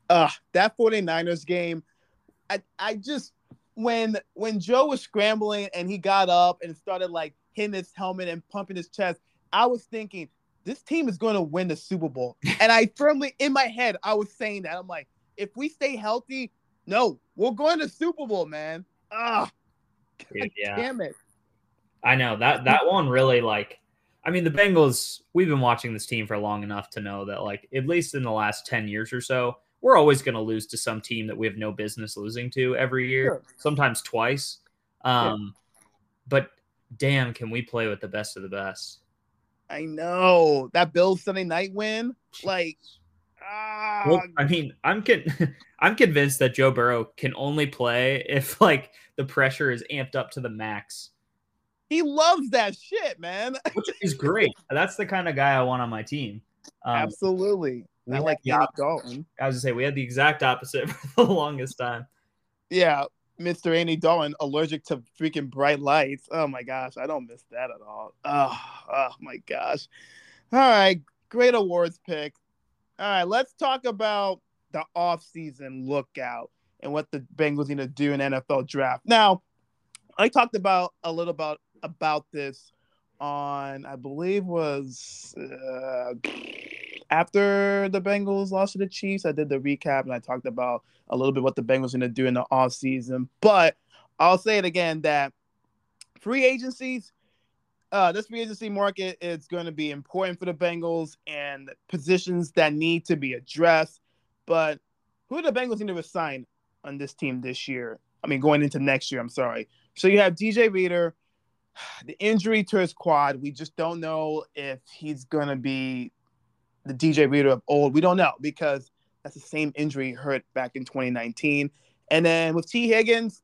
Uh, that 49ers game, I, I just when when Joe was scrambling and he got up and started like hitting his helmet and pumping his chest, I was thinking this team is going to win the Super Bowl. And I firmly in my head I was saying that. I'm like, if we stay healthy, no, we're going to Super Bowl, man. Ah, Dude, yeah. damn it. I know that that one really like. I mean, the Bengals. We've been watching this team for long enough to know that, like, at least in the last ten years or so, we're always going to lose to some team that we have no business losing to every year. Sure. Sometimes twice. Um, yeah. But damn, can we play with the best of the best? I know that Bills Sunday night win. Like, ah. Well, I mean, I'm con- I'm convinced that Joe Burrow can only play if like the pressure is amped up to the max. He loves that shit, man. Which is great. That's the kind of guy I want on my team. Um, Absolutely. I like Andy Dalton. I was gonna say we had the exact opposite for the longest time. Yeah, Mister Andy Dalton, allergic to freaking bright lights. Oh my gosh, I don't miss that at all. Oh, oh my gosh. All right, great awards pick. All right, let's talk about the offseason lookout and what the Bengals need to do in N F L draft. Now, I talked about a little about about this on, I believe, was uh, after the Bengals lost to the Chiefs. I did the recap and I talked about a little bit what the Bengals are going to do in the offseason. But I'll say it again that free agencies, uh, this free agency market is going to be important for the Bengals and positions that need to be addressed. But who do the Bengals need to assign on this team this year? I mean, going into next year, I'm sorry. So you have D J Reader, the injury to his quad. We just don't know if he's going to be the D J Reader of old. We don't know because that's the same injury he hurt back in twenty nineteen. And then with T. Higgins,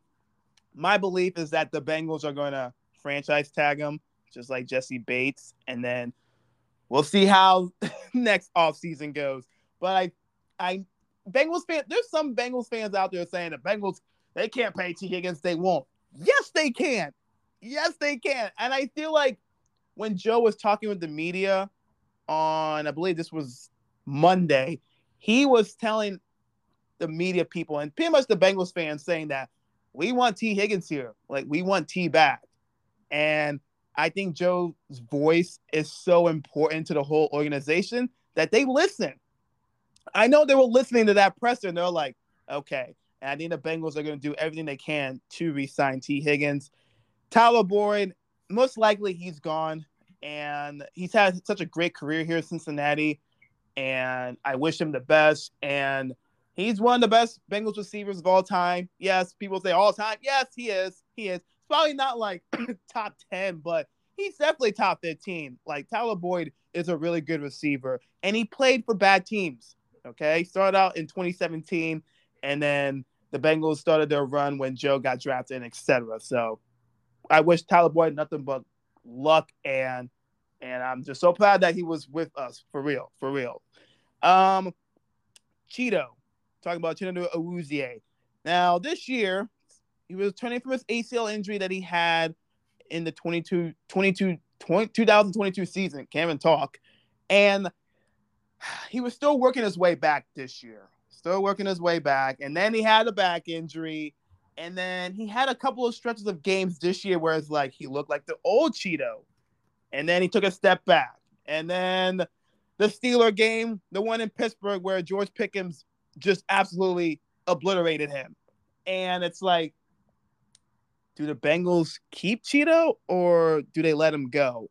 my belief is that the Bengals are going to franchise tag him, just like Jesse Bates. And then we'll see how next offseason goes. But I, I, Bengals fans, there's some Bengals fans out there saying the Bengals, they can't pay T. Higgins. They won't. Yes, they can. Yes, they can. And I feel like when Joe was talking with the media on, I believe this was Monday, he was telling the media people and pretty much the Bengals fans saying that we want T. Higgins here. Like, we want T back. And I think Joe's voice is so important to the whole organization that they listen. I know they were listening to that presser and they're like, okay. And I think the Bengals are going to do everything they can to re-sign T. Higgins. Tyler Boyd, most likely he's gone. And he's had such a great career here in Cincinnati. And I wish him the best. And he's one of the best Bengals receivers of all time. Yes, people say all time. Yes, he is. He is. Probably not like top ten, but he's definitely top fifteen. Like, Tyler Boyd is a really good receiver. And he played for bad teams. Okay? Started out in twenty seventeen. And then the Bengals started their run when Joe got drafted and et cetera. So I wish Tyler Boyd nothing but luck, and and I'm just so proud that he was with us for real, for real. Um, Cheeto, talking about Chinedu Awuzie. Now this year, he was returning from his A C L injury that he had in the twenty-two, twenty-two, twenty, twenty twenty-two season. Can't even talk, and he was still working his way back this year. Still working his way back, and then he had a back injury. And then he had a couple of stretches of games this year where it's like he looked like the old Cheeto. And then he took a step back. And then the Steeler game, the one in Pittsburgh where George Pickens just absolutely obliterated him. And it's like, do the Bengals keep Cheeto or do they let him go?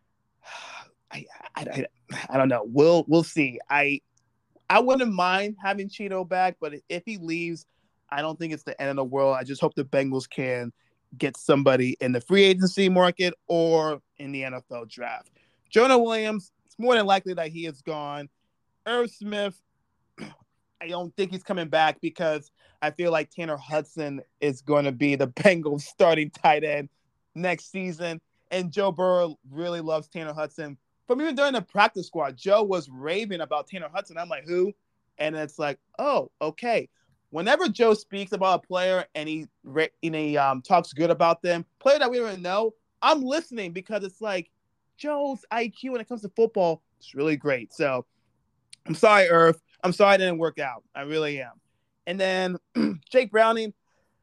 I, I, I, I don't know. We'll we'll see. I I wouldn't mind having Cheeto back, but if he leaves, I don't think it's the end of the world. I just hope the Bengals can get somebody in the free agency market or in the N F L draft. Jonah Williams, it's more than likely that he is gone. Irv Smith, I don't think he's coming back because I feel like Tanner Hudson is going to be the Bengals starting tight end next season. And Joe Burrow really loves Tanner Hudson. From even during the practice squad, Joe was raving about Tanner Hudson. I'm like, who? And it's like, oh, okay. Whenever Joe speaks about a player and he, and he um, talks good about them, player that we don't even know, I'm listening because it's like Joe's I Q when it comes to football is really great. So I'm sorry, Irv. I'm sorry it didn't work out. I really am. And then Jake Browning,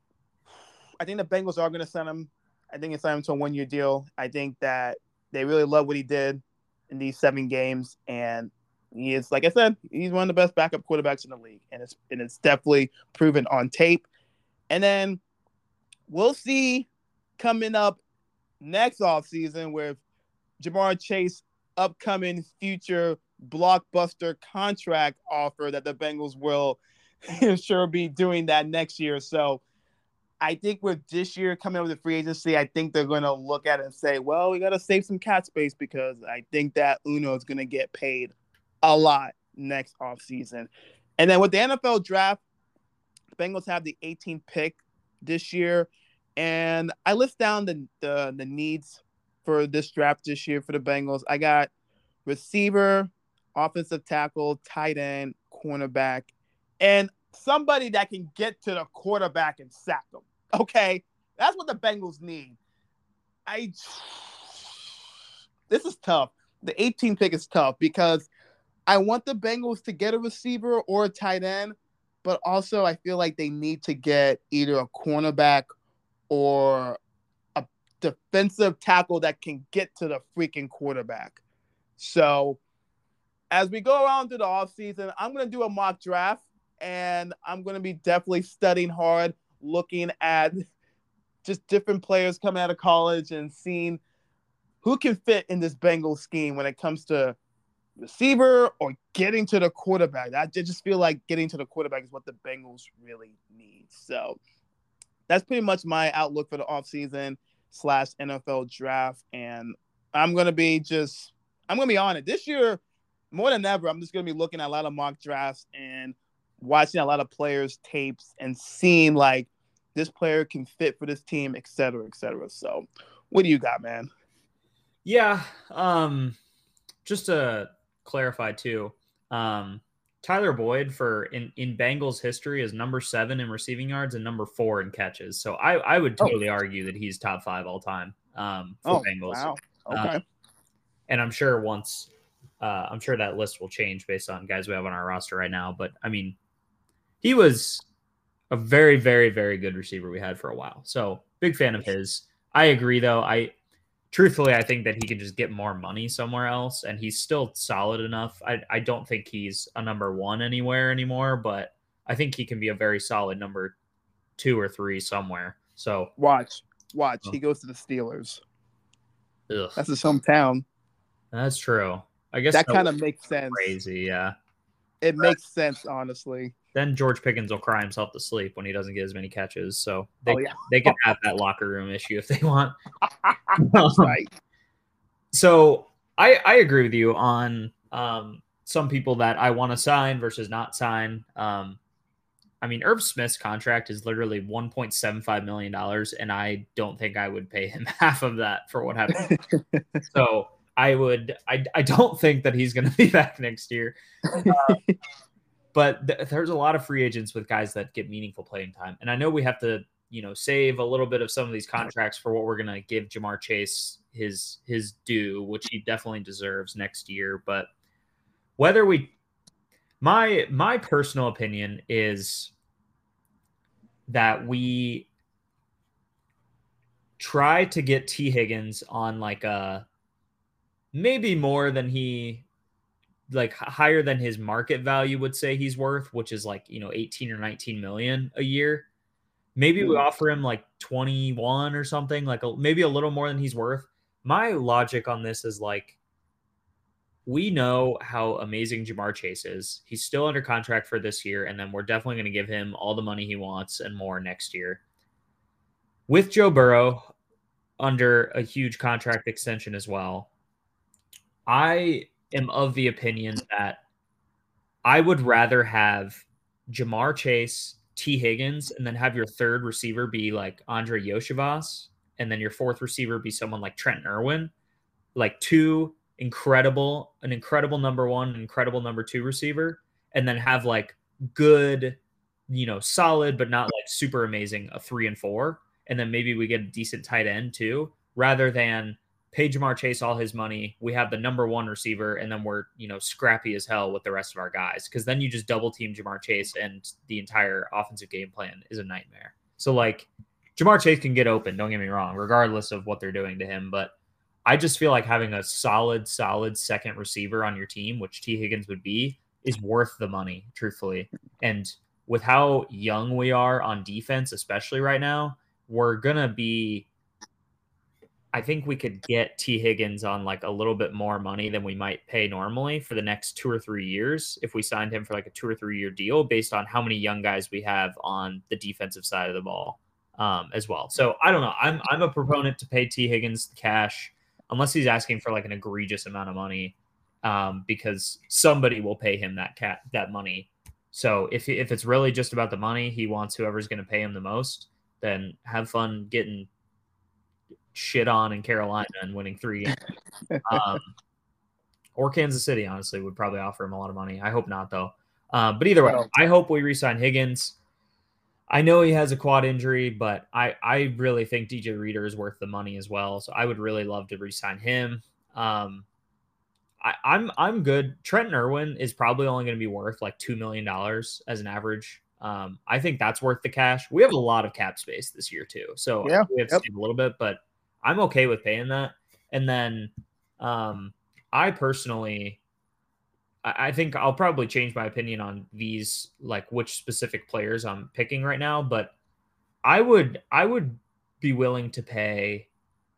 I think the Bengals are going to sign him. I think it's sign him to a one-year deal. I think that they really love what he did in these seven games, and he is, like I said, he's one of the best backup quarterbacks in the league, and it's and it's definitely proven on tape. And then we'll see coming up next offseason with Ja'Marr Chase upcoming future blockbuster contract offer that the Bengals will sure be doing that next year. So I think with this year coming up with the free agency, I think they're going to look at it and say, well, we got to save some cap space because I think that Uno is going to get paid a lot next offseason. And then with the N F L draft, the Bengals have the eighteenth pick this year. And I list down the, the, the needs for this draft this year for the Bengals. I got receiver, offensive tackle, tight end, cornerback, and somebody that can get to the quarterback and sack them. Okay, that's what the Bengals need. I this is tough. The eighteenth pick is tough because I want the Bengals to get a receiver or a tight end, but also I feel like they need to get either a cornerback or a defensive tackle that can get to the freaking quarterback. So as we go around through the offseason, I'm going to do a mock draft, and I'm going to be definitely studying hard, looking at just different players coming out of college and seeing who can fit in this Bengals scheme when it comes to receiver or getting to the quarterback. I just feel like getting to the quarterback is what the Bengals really need. So that's pretty much my outlook for the offseason slash N F L draft. And I'm going to be just, I'm going to be on it. This year, more than ever, I'm just going to be looking at a lot of mock drafts and watching a lot of players' tapes and seeing like this player can fit for this team, et cetera, et cetera. So what do you got, man? Yeah. Um, just to clarify too, um, Tyler Boyd for in, in Bengals history is number seven in receiving yards and number four in catches. So I, I would totally oh. argue that he's top five all time um, for oh, Bengals. Wow. Okay. Uh, and I'm sure once uh, I'm sure that list will change based on guys we have on our roster right now. But I mean, he was a very, very, very good receiver we had for a while. So big fan of his. I agree though. I truthfully, I think that he can just get more money somewhere else, and he's still solid enough. I, I don't think he's a number one anywhere anymore, but I think he can be a very solid number two or three somewhere. So watch, watch. Oh. He goes to the Steelers. Ugh. That's his hometown. That's true. I guess that, that kind of makes sense. Crazy, yeah. It but, makes sense, honestly. Then George Pickens will cry himself to sleep when he doesn't get as many catches. So they, oh, yeah. they can have that locker room issue if they want. That's right. So I, I agree with you on um, some people that I want to sign versus not sign. Um, I mean, Irv Smith's contract is literally one point seven five million dollars, and I don't think I would pay him half of that for what happened. So I would, I, I don't think that he's going to be back next year. Um, but th- there's a lot of free agents with guys that get meaningful playing time. And I know we have to, you know, save a little bit of some of these contracts for what we're going to give Ja'Marr Chase his, his due, which he definitely deserves next year. But whether we, my, my personal opinion is that we try to get T Higgins on like a, maybe more than he, like higher than his market value would say he's worth, which is like, you know, eighteen or nineteen million a year. Maybe we offer him like twenty-one or something, like a, maybe a little more than he's worth. My logic on this is like, we know how amazing Ja'Marr Chase is. He's still under contract for this year. And then we're definitely going to give him all the money he wants and more next year. With Joe Burrow under a huge contract extension as well, I am of the opinion that I would rather have Ja'Marr Chase, T Higgins, and then have your third receiver be like Andre Yoshivas, and then your fourth receiver be someone like Trent Irwin, like two incredible, an incredible number one, an incredible number two receiver, and then have like good, you know, solid, but not like super amazing, a three and four. And then maybe we get a decent tight end too, rather than pay Jamar Chase all his money. We have the number one receiver, and then we're, you know, scrappy as hell with the rest of our guys. Because then you just double team Jamar Chase, and the entire offensive game plan is a nightmare. So, like, Jamar Chase can get open, don't get me wrong, regardless of what they're doing to him. But I just feel like having a solid, solid second receiver on your team, which T. Higgins would be, is worth the money, truthfully. And with how young we are on defense, especially right now, we're going to be – I think we could get T. Higgins on, like, a little bit more money than we might pay normally for the next two or three years if we signed him for, like, a two- or three-year deal based on how many young guys we have on the defensive side of the ball. Um, as well. So I don't know. I'm I'm a proponent to pay T. Higgins the cash unless he's asking for like an egregious amount of money, um, because somebody will pay him that cat that money. So if if it's really just about the money, he wants whoever's going to pay him the most, then have fun getting shit on in Carolina and winning three games. Um, or Kansas City, honestly, would probably offer him a lot of money. I hope not, though. Uh, but either way, I hope we re-sign Higgins. I know he has a quad injury, but I, I really think D J Reader is worth the money as well. So I would really love to re-sign him. Um, I, I'm I'm good. Trenton Irwin is probably only going to be worth like two million dollars as an average. Um, I think that's worth the cash. We have a lot of cap space this year too. So yeah, we have to yep. save a little bit, but I'm okay with paying that. And then um, I personally... I think I'll probably change my opinion on these, like which specific players I'm picking right now, but I would I would be willing to pay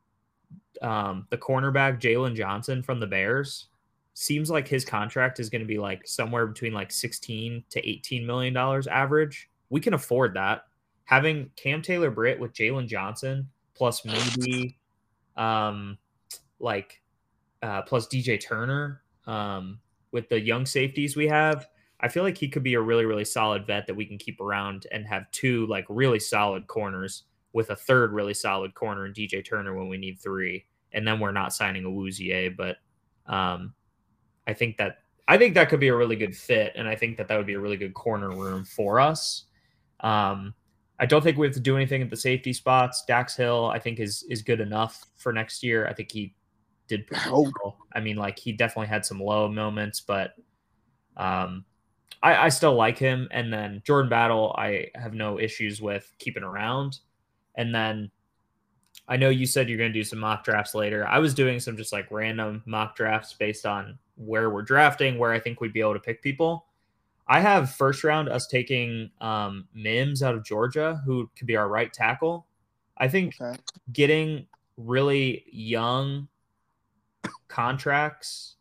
um, the cornerback Jalen Johnson from the Bears. Seems like his contract is going to be like somewhere between like sixteen to eighteen million dollars average. We can afford that. Having Cam Taylor-Britt with Jalen Johnson plus maybe um, like uh, plus D J Turner. Um, with the young safeties we have, I feel like he could be a really, really solid vet that we can keep around and have two like really solid corners with a third really solid corner in D J Turner when we need three. And then we're not signing a Awuzie, but um, I think that I think that could be a really good fit, and I think that that would be a really good corner room for us. Um, I don't think we have to do anything at the safety spots. Dax Hill, I think, is is good enough for next year. I think he did pretty well. I mean, like he definitely had some low moments, but um, I, I still like him. And then Jordan Battle, I have no issues with keeping around. And then I know you said you're going to do some mock drafts later. I was doing some just like random mock drafts based on where we're drafting, where I think we'd be able to pick people. I have first round us taking um, Mims out of Georgia, who could be our right tackle. I think okay. getting really young contracts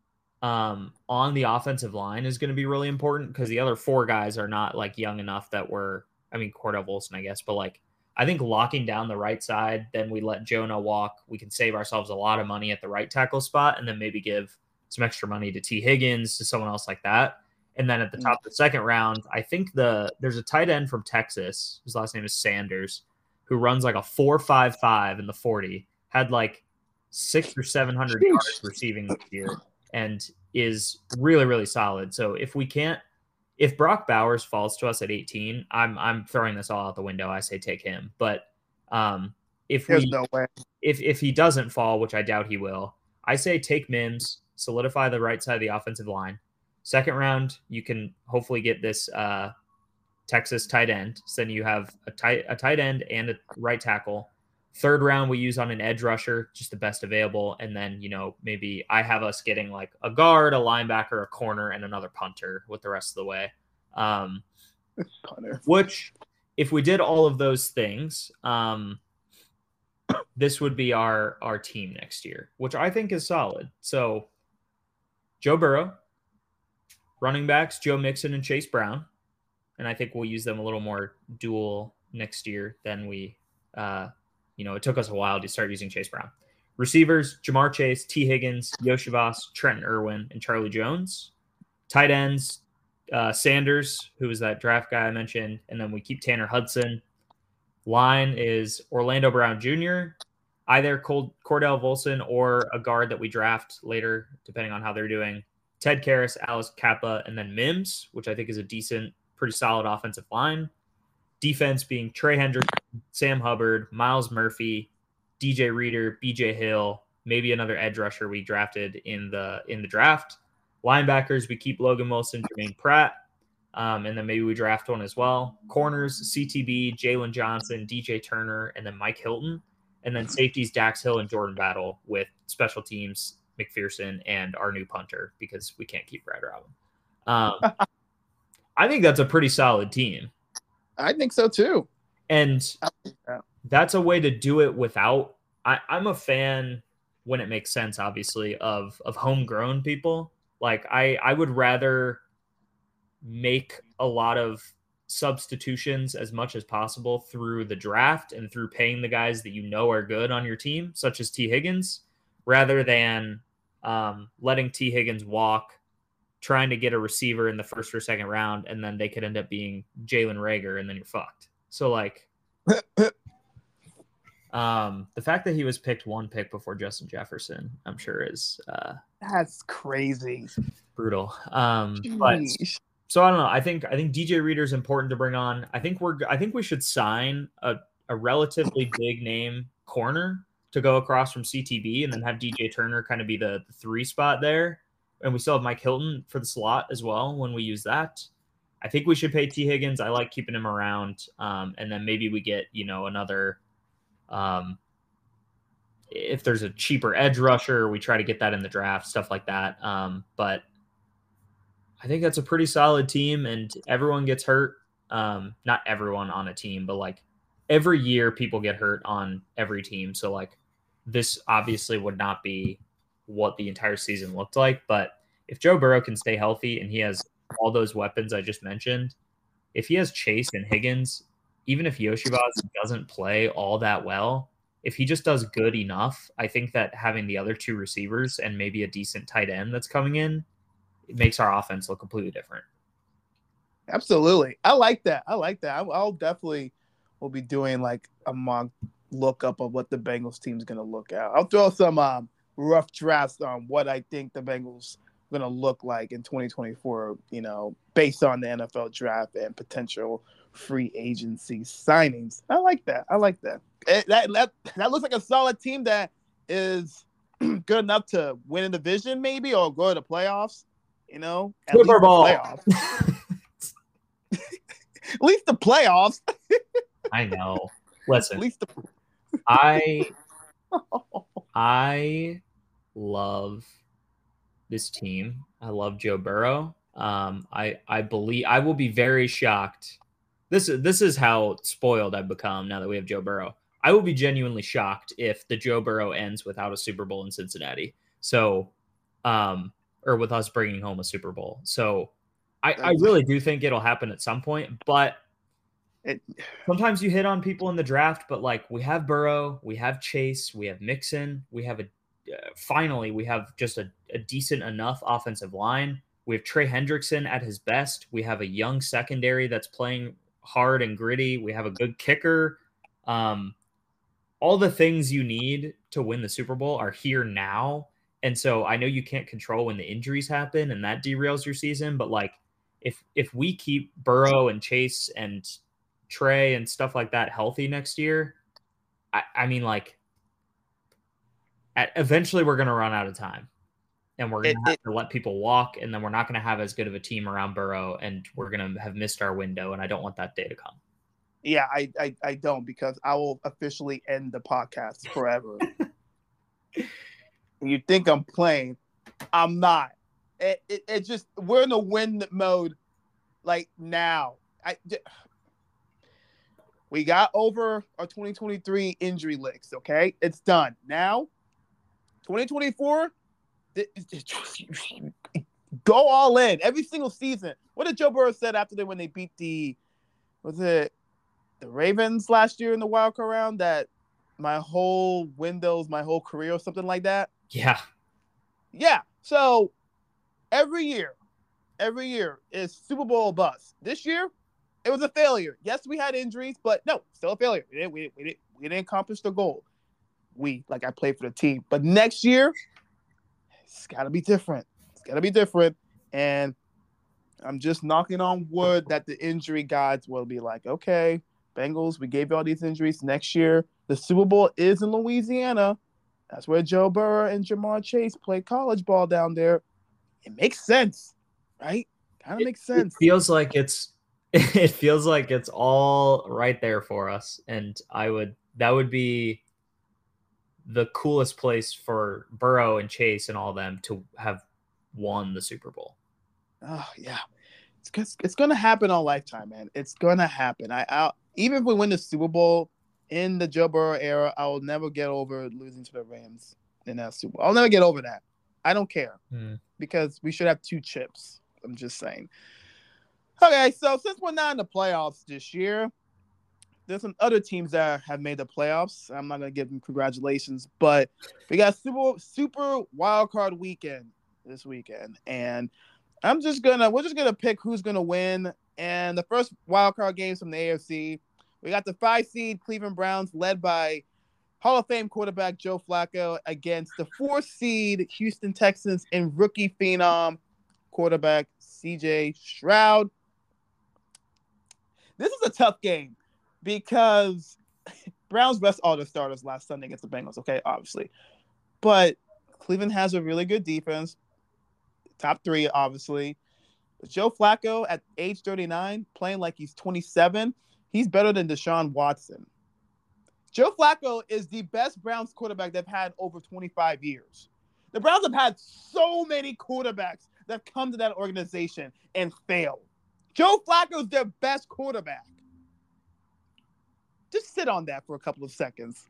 um, on the offensive line is going to be really important because the other four guys are not like young enough that we're, I mean, Cordell Volson, I guess, but like, I think locking down the right side, then we let Jonah walk. We can save ourselves a lot of money at the right tackle spot and then maybe give some extra money to T. Higgins, to someone else like that. And then at the top of the second round, I think the there's a tight end from Texas, whose last name is Sanders, who runs like a four five five in the forty, had like six or seven hundred yards receiving this year, and is really, really solid. So if we can't, if Brock Bowers falls to us at eighteen, I'm I'm throwing this all out the window. I say take him. But um, if There's we no way. if if he doesn't fall, which I doubt he will, I say take Mims, solidify the right side of the offensive line. Second round, you can hopefully get this uh, Texas tight end. So then you have a tight a tight end and a right tackle. Third round, we use on an edge rusher, just the best available. And then, you know, maybe I have us getting like a guard, a linebacker, a corner, and another punter with the rest of the way. Um, punter. Which, if we did all of those things, um, this would be our, our team next year, which I think is solid. So, Joe Burrow, running backs, Joe Mixon and Chase Brown. And I think we'll use them a little more dual next year than we uh, – you know, it took us a while to start using Chase Brown. Receivers, Jamar Chase, T. Higgins, Yoshi Voss, Trenton Irwin, and Charlie Jones. Tight ends, uh, Sanders, who was that draft guy I mentioned, and then we keep Tanner Hudson. Line is Orlando Brown Junior, either Cordell Volson or a guard that we draft later, depending on how they're doing. Ted Karras, Alice Kappa, and then Mims, which I think is a decent, pretty solid offensive line. Defense being Trey Hendrickson, Sam Hubbard, Miles Murphy, D J Reader, B J Hill, maybe another edge rusher we drafted in the in the draft. Linebackers, we keep Logan Wilson, Jermaine Pratt, um, and then maybe we draft one as well. Corners, C T B, Jalen Johnson, D J Turner, and then Mike Hilton. And then safeties, Dax Hill and Jordan Battle, with special teams, McPherson, and our new punter, because we can't keep Brad Robin. Um, I think that's a pretty solid team. I think so too. And that's a way to do it without I, I'm a fan when it makes sense, obviously, of of homegrown people. Like I, I would rather make a lot of substitutions as much as possible through the draft and through paying the guys that you know are good on your team, such as T. Higgins, rather than um, letting T. Higgins walk, trying to get a receiver in the first or second round, and then they could end up being Jalen Reagor, and then you're fucked. So, like, um, the fact that he was picked one pick before Justin Jefferson, I'm sure is uh, that's crazy, brutal. Um, but so I don't know. I think I think D J Reader is important to bring on. I think we're I think we should sign a, a relatively big name corner to go across from C T B, and then have D J Turner kind of be the, the three spot there. And we still have Mike Hilton for the slot as well when we use that. I think we should pay T. Higgins. I like keeping him around. Um, and then maybe we get, you know, another, um, if there's a cheaper edge rusher, we try to get that in the draft, stuff like that. Um, but I think that's a pretty solid team, and everyone gets hurt. Um, not everyone on a team, but like every year people get hurt on every team. So like this obviously would not be what the entire season looked like, but if Joe Burrow can stay healthy and he has all those weapons I just mentioned, if he has Chase and Higgins, even if Yoshibaz doesn't play all that well, if he just does good enough, I think that having the other two receivers and maybe a decent tight end that's coming in, it makes our offense look completely different. Absolutely. I like that. I like that. I'll, I'll definitely will be doing like a mock lookup of what the Bengals team is going to look at. I'll throw some um, rough drafts on what I think the Bengals are going to look like in twenty twenty-four, you know, based on the N F L draft and potential free agency signings. I like that. I like that. It, that, that, that looks like a solid team that is good enough to win a division maybe, or go to the playoffs. You know, at Super least Bowl. the playoffs. At least the playoffs. I know. Listen, at least the... I I love this team. I love Joe Burrow. Um, I I believe I will be very shocked. This is this is how spoiled I've become now that we have Joe Burrow. I will be genuinely shocked if the Joe Burrow ends without a Super Bowl in Cincinnati. So, um. or with us bringing home a Super Bowl. So I, I really do think it'll happen at some point, but it, sometimes you hit on people in the draft, but like we have Burrow, we have Chase, we have Mixon, we have a, uh, finally we have just a, a decent enough offensive line. We have Trey Hendrickson at his best. We have a young secondary that's playing hard and gritty. We have a good kicker. Um, all the things you need to win the Super Bowl are here now. And so I know you can't control when the injuries happen and that derails your season, but like if if we keep Burrow and Chase and Trey and stuff like that healthy next year, I, I mean like at, eventually we're going to run out of time and we're going to have it, to let people walk, and then we're not going to have as good of a team around Burrow, and we're going to have missed our window, and I don't want that day to come. Yeah, I I, I don't, because I will officially end the podcast forever. You think I'm playing? I'm not. It, it, it just we're in the win mode, like now. I we got over our twenty twenty-three injury list. Okay, it's done now. twenty twenty-four, go all in every single season. What did Joe Burrow said after they when they beat the was it the Ravens last year in the wild card round, that my whole windows, my whole career, or something like that? Yeah. Yeah. So every year, every year is Super Bowl bust. This year, it was a failure. Yes, we had injuries, but no, still a failure. We didn't, we, we didn't, we didn't accomplish the goal. We, like I played for the team. But next year, it's got to be different. It's got to be different. And I'm just knocking on wood that the injury gods will be like, okay, Bengals, we gave you all these injuries. Next year, the Super Bowl is in Louisiana. That's where Joe Burrow and Jamar Chase play college ball down there. It makes sense, right? Kind of makes sense. It feels like it's it feels like it's all right there for us. And I would that would be the coolest place for Burrow and Chase and all them to have won the Super Bowl. Oh yeah. It's it's gonna happen on Lifetime, man. It's gonna happen. I I'll, even if we win the Super Bowl in the Joe Burrow era, I will never get over losing to the Rams in that Super Bowl. I'll never get over that. I don't care hmm. because we should have two chips. I'm just saying. Okay, so since we're not in the playoffs this year, there's some other teams that have made the playoffs. I'm not gonna give them congratulations, but we got super super wild card weekend this weekend, and I'm just gonna we're just gonna pick who's gonna win. And the first wild card games from the A F C, we got the five seed Cleveland Browns led by Hall of Fame quarterback Joe Flacco against the four seed Houston Texans and rookie phenom quarterback C J Stroud. This is a tough game because Browns rest all their starters last Sunday against the Bengals, okay, obviously. But Cleveland has a really good defense. Top three, obviously. But Joe Flacco at age thirty-nine, playing like he's twenty-seven, he's better than Deshaun Watson. Joe Flacco is the best Browns quarterback they've had over twenty-five years. The Browns have had so many quarterbacks that have come to that organization and failed. Joe Flacco is their best quarterback. Just sit on that for a couple of seconds.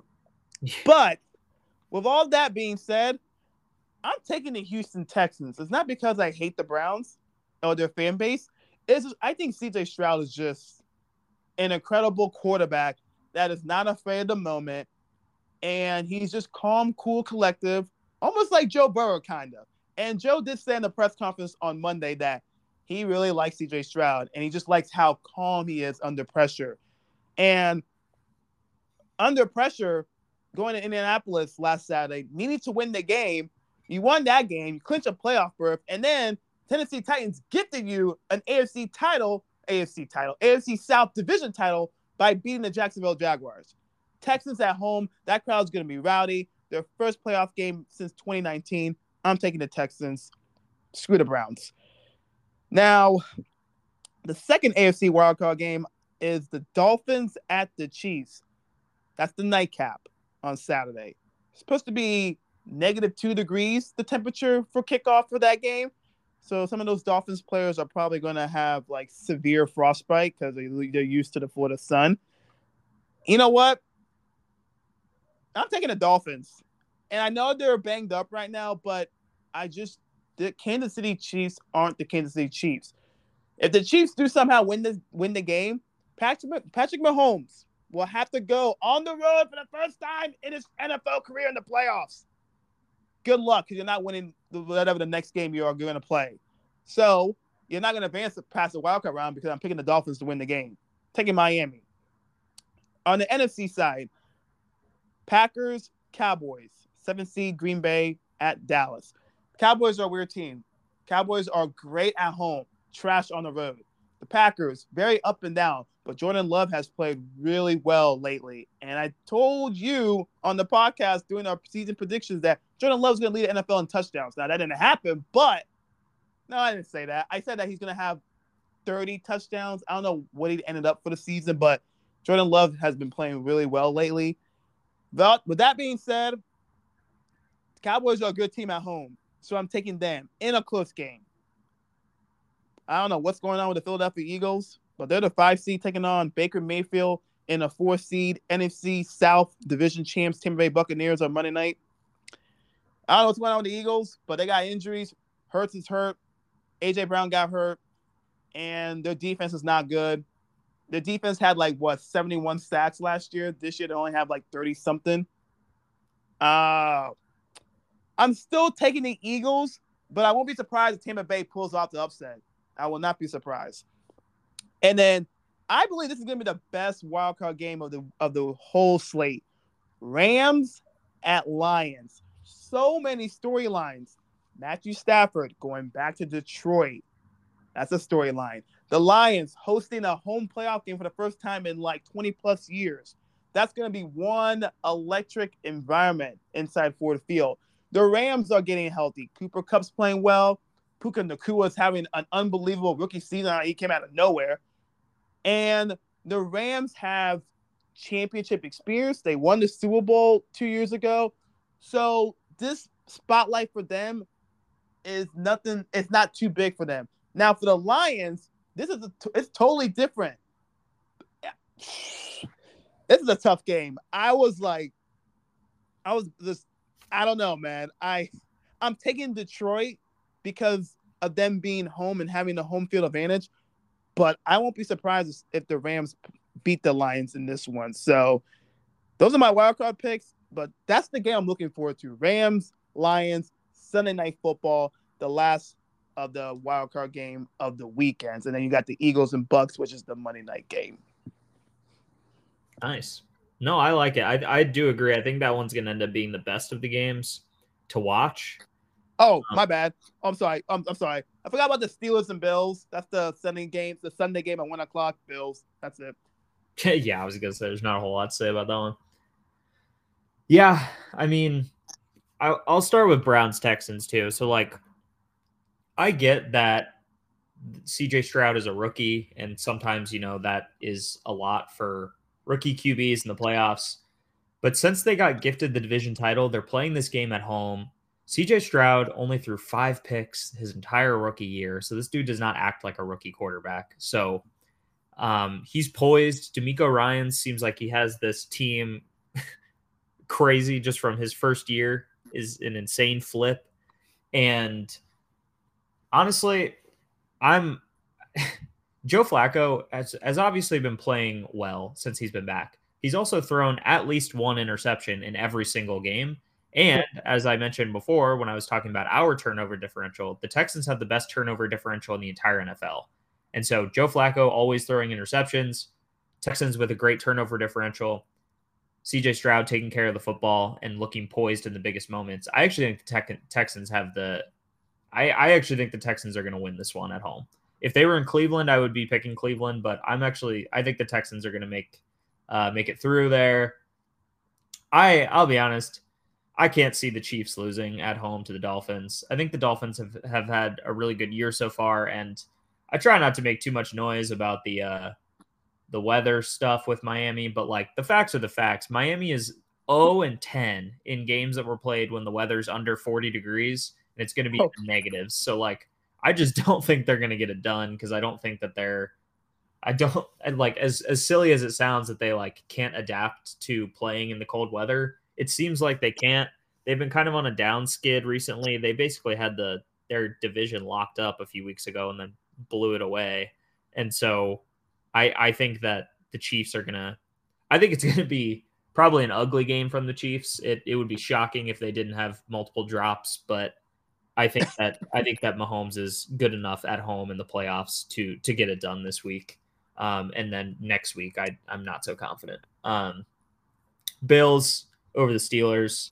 But with all that being said, I'm taking the Houston Texans. It's not because I hate the Browns or their fan base. It's just, I think C J Stroud is just an incredible quarterback that is not afraid of the moment. And he's just calm, cool, collective, almost like Joe Burrow, kind of. And Joe did say in the press conference on Monday that he really likes C J Stroud, and he just likes how calm he is under pressure. And under pressure, going to Indianapolis last Saturday, needing to win the game, you won that game, you clinch a playoff berth, and then Tennessee Titans gifted you an A F C title, A F C title, A F C South division title by beating the Jacksonville Jaguars. Texans at home, that crowd's going to be rowdy. Their first playoff game since twenty nineteen. I'm taking the Texans. Screw the Browns. Now, the second A F C wildcard game is the Dolphins at the Chiefs. That's the nightcap on Saturday. It's supposed to be negative two degrees, the temperature for kickoff for that game. So some of those Dolphins players are probably going to have like severe frostbite because they're used to the Florida sun. You know what? I'm taking the Dolphins. And I know they're banged up right now, but I just, the Kansas City Chiefs aren't the Kansas City Chiefs. If the Chiefs do somehow win the, win the game, Patrick, Patrick Mahomes will have to go on the road for the first time in his N F L career in the playoffs. Good luck, because you're not winning the, whatever the next game you're going to play. So you're not going to advance past the wildcard round because I'm picking the Dolphins to win the game. Taking Miami. On the N F C side, Packers, Cowboys, seven seed Green Bay at Dallas. Cowboys are a weird team. Cowboys are great at home, trash on the road. The Packers, very up and down, but Jordan Love has played really well lately. And I told you on the podcast doing our season predictions that Jordan Love's going to lead the N F L in touchdowns. Now, that didn't happen, but no, I didn't say that. I said that he's going to have thirty touchdowns. I don't know what he ended up for the season, but Jordan Love has been playing really well lately. But with that being said, the Cowboys are a good team at home, so I'm taking them in a close game. I don't know what's going on with the Philadelphia Eagles, but they're the five seed taking on Baker Mayfield in a four seed N F C South division champs Tampa Bay Buccaneers on Monday night. I don't know what's going on with the Eagles, but they got injuries. Hurts is hurt. A J Brown got hurt, and their defense is not good. Their defense had like what seventy-one sacks last year. This year they only have like thirty something. Uh I'm still taking the Eagles, but I won't be surprised if Tampa Bay pulls off the upset. I will not be surprised. And then I believe this is going to be the best wildcard game of the of the whole slate. Rams at Lions. So many storylines. Matthew Stafford going back to Detroit. That's a storyline. The Lions hosting a home playoff game for the first time in like twenty plus years. that's going to be one electric environment inside Ford Field. The Rams are getting healthy. Cooper Kupp's playing well. Puka Nacua is having an unbelievable rookie season. He came out of nowhere. And the Rams have championship experience. They won the Super Bowl two years ago. So this spotlight for them is nothing. It's not too big for them. Now for the Lions, this is a, it's totally different. This is a tough game. I was like, I was just, I don't know, man. I, I'm taking Detroit because of them being home and having the home field advantage, but I won't be surprised if the Rams beat the Lions in this one. So those are my wildcard picks, but that's the game I'm looking forward to. Rams, Lions, Sunday Night Football, the last of the wildcard game of the weekends. And then you got the Eagles and Bucks, which is the Monday night game. Nice. No, I like it. I, I do agree. I think that one's going to end up being the best of the games to watch. Oh, my bad. Oh, I'm sorry. I'm, I'm sorry. I forgot about the Steelers and Bills. That's the Sunday game. The Sunday game at one o'clock. Bills. That's it. Yeah, I was going to say there's not a whole lot to say about that one. Yeah, I mean, I, I'll start with Browns Texans too. So, like, I get that C J Stroud is a rookie, and sometimes, you know, that is a lot for rookie Q Bs in the playoffs. But since they got gifted the division title, they're playing this game at home. C J Stroud only threw five picks his entire rookie year. So this dude does not act like a rookie quarterback. So um, he's poised. DeMeco Ryans seems like he has this team crazy just from his first year, is an insane flip. And honestly, I'm Joe Flacco has, has obviously been playing well since he's been back. He's also thrown at least one interception in every single game. And as I mentioned before, when I was talking about our turnover differential, the Texans have the best turnover differential in the entire N F L. And so Joe Flacco always throwing interceptions, Texans with a great turnover differential, C J Stroud taking care of the football and looking poised in the biggest moments. I actually think the Te- Texans have the I, I actually think the Texans are going to win this one at home. If they were in Cleveland, I would be picking Cleveland, but I'm actually I think the Texans are going to make uh, make it through there. I I'll be honest, I can't see the Chiefs losing at home to the Dolphins. I think the Dolphins have, have had a really good year so far, and I try not to make too much noise about the uh, the weather stuff with Miami, but like the facts are the facts. Miami is oh and ten in games that were played when the weather's under forty degrees, and it's going to be oh. negatives. So like, I just don't think they're going to get it done because I don't think that they're. I don't and like as as silly as it sounds that they like can't adapt to playing in the cold weather. It seems like they can't. They've been kind of on a down skid recently. They basically had the their division locked up a few weeks ago and then blew it away. And so I I think that the Chiefs are gonna. I think it's gonna be probably an ugly game from the Chiefs. It it would be shocking if they didn't have multiple drops, but I think that I think that Mahomes is good enough at home in the playoffs to to get it done this week. Um, and then next week, I I'm not so confident. Um, Bills over the Steelers.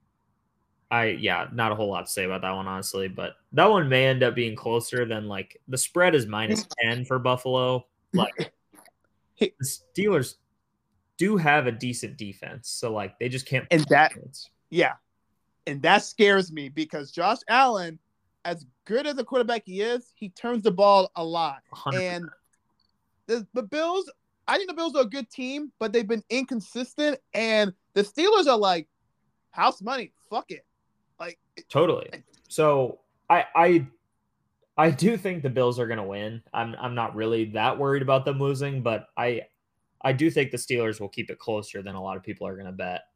I yeah, not a whole lot to say about that one, honestly, but that one may end up being closer than like the spread is minus ten for Buffalo. Like the Steelers do have a decent defense, so like they just can't. And that defense. Yeah, and that scares me because Josh Allen, as good as a quarterback he is, he turns the ball a lot. one hundred percent. And the, the Bills, I think the Bills are a good team, but they've been inconsistent, and the Steelers are like house money. Fuck it. Like totally. So I I I do think the Bills are gonna win. I'm I'm not really that worried about them losing, but I I do think the Steelers will keep it closer than a lot of people are gonna bet.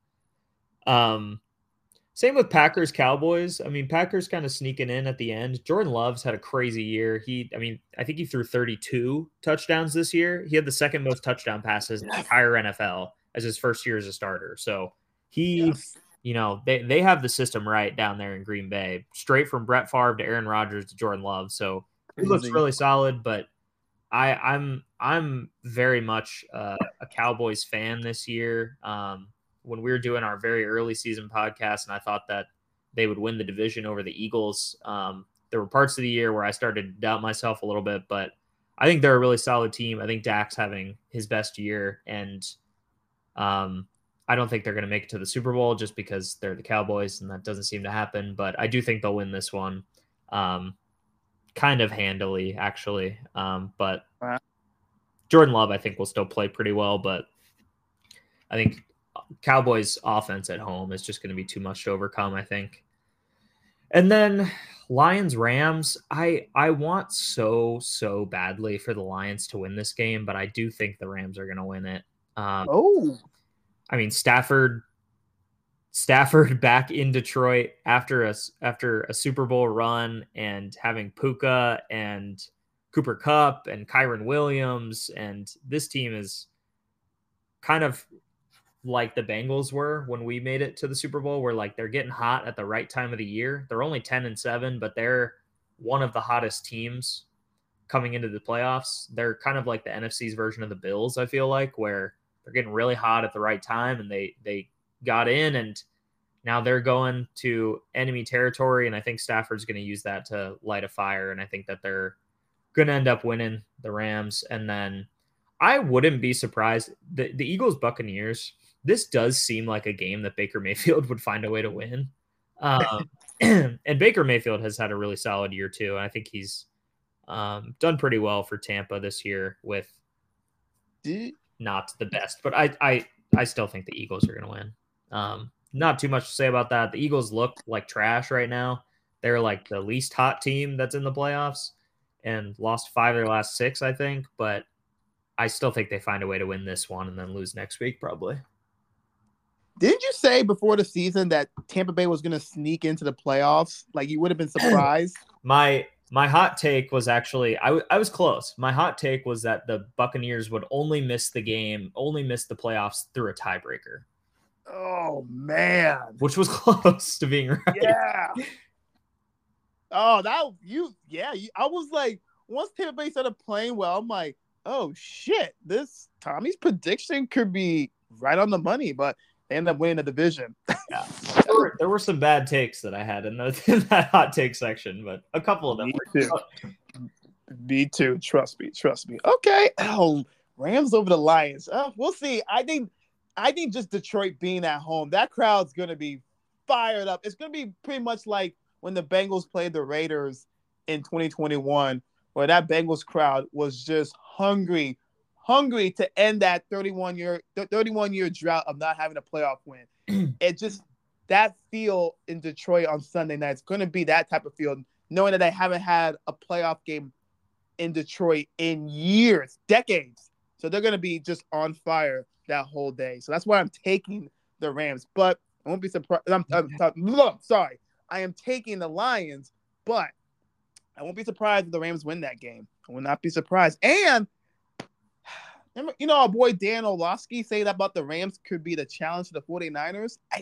Um same with Packers Cowboys. I mean, Packers kind of sneaking in at the end. Jordan Love's had a crazy year. He I mean, I think he threw thirty-two touchdowns this year. He had the second most touchdown passes in the entire N F L as his first year as a starter. So he yes. You know, they, they have the system right down there in Green Bay, straight from Brett Favre to Aaron Rodgers to Jordan Love. So it looks really solid, but I, I'm I'm very much uh, a Cowboys fan this year. Um, when we were doing our very early season podcast, and I thought that they would win the division over the Eagles, um, there were parts of the year where I started to doubt myself a little bit, but I think they're a really solid team. I think Dak's having his best year, and Um, I don't think they're going to make it to the Super Bowl just because they're the Cowboys, and that doesn't seem to happen. But I do think they'll win this one, um, kind of handily, actually. Um, but Jordan Love, I think, will still play pretty well. But I think Cowboys' offense at home is just going to be too much to overcome, I think. And then Lions Rams, I I want so so badly for the Lions to win this game, but I do think the Rams are going to win it. Um, oh, I mean Stafford Stafford back in Detroit after a after a Super Bowl run and having Puka and Cooper Kupp and Kyron Williams, and this team is kind of like the Bengals were when we made it to the Super Bowl, where like they're getting hot at the right time of the year. They're only ten and seven, but they're one of the hottest teams coming into the playoffs. They're kind of like the N F C's version of the Bills, I feel like, where they're getting really hot at the right time, and they they got in, and now they're going to enemy territory, and I think Stafford's going to use that to light a fire, and I think that they're going to end up winning the Rams. And then I wouldn't be surprised. The, the Eagles Buccaneers, this does seem like a game that Baker Mayfield would find a way to win. Um, and Baker Mayfield has had a really solid year too. And I think he's um, done pretty well for Tampa this year with not the best, but I, I, I still think the Eagles are going to win. Um, not too much to say about that. The Eagles look like trash right now. They're like the least hot team that's in the playoffs and lost five of their last six, I think. But I still think they find a way to win this one and then lose next week, probably. Didn't you say before the season that Tampa Bay was going to sneak into the playoffs? Like, you would have been surprised? my my hot take was actually, I, w- I was close. My hot take was that the Buccaneers would only miss the game, only miss the playoffs through a tiebreaker. Oh, man. Which was close to being right. Yeah. Oh, that, you, yeah. You, I was like, once Tampa Bay started playing well, I'm like, oh, shit. This, Tommy's prediction could be right on the money, but they end up winning the division. Yeah. There were, there were some bad takes that I had in, the, in that hot take section, but a couple of them Me were too. Me too. Trust me. Trust me. Okay. Oh, Rams over the Lions. Oh, we'll see. I think I think just Detroit being at home, that crowd's going to be fired up. It's going to be pretty much like when the Bengals played the Raiders in twenty twenty-one, where that Bengals crowd was just hungry, hungry to end that thirty-one year thirty-one year drought of not having a playoff win. It just, that feel in Detroit on Sunday night, it's going to be that type of feel, knowing that they haven't had a playoff game in Detroit in years, decades. So they're going to be just on fire that whole day. So that's why I'm taking the Rams. But I won't be surprised. I'm, I'm, I'm sorry. I am taking the Lions, but I won't be surprised if the Rams win that game. I will not be surprised. And, you know, our boy Dan Orlovsky say that about the Rams could be the challenge to the 49ers. I,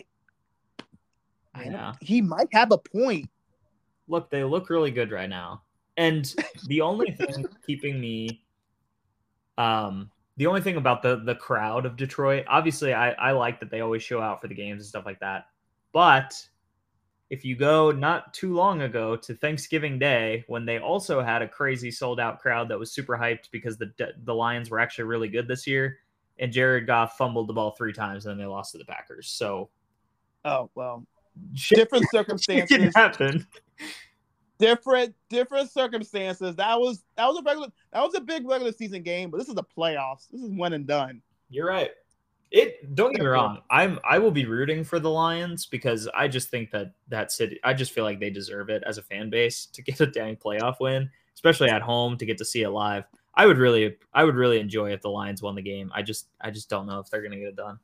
I yeah. He might have a point. Look, they look really good right now. And the only thing keeping me, um, the only thing about the the crowd of Detroit, obviously, I, I like that they always show out for the games and stuff like that. But if you go not too long ago to Thanksgiving Day, when they also had a crazy sold out crowd that was super hyped because the the Lions were actually really good this year, and Jared Goff fumbled the ball three times and then they lost to the Packers. So, oh well, different circumstances can happen. Different, different circumstances. That was that was a regular that was a big regular season game, but this is the playoffs. This is one and done. You're right. It don't get me wrong. I'm I will be rooting for the Lions because I just think that that city. I just feel like they deserve it as a fan base to get a dang playoff win, especially at home to get to see it live. I would really, I would really enjoy if the Lions won the game. I just, I just don't know if they're gonna get it done.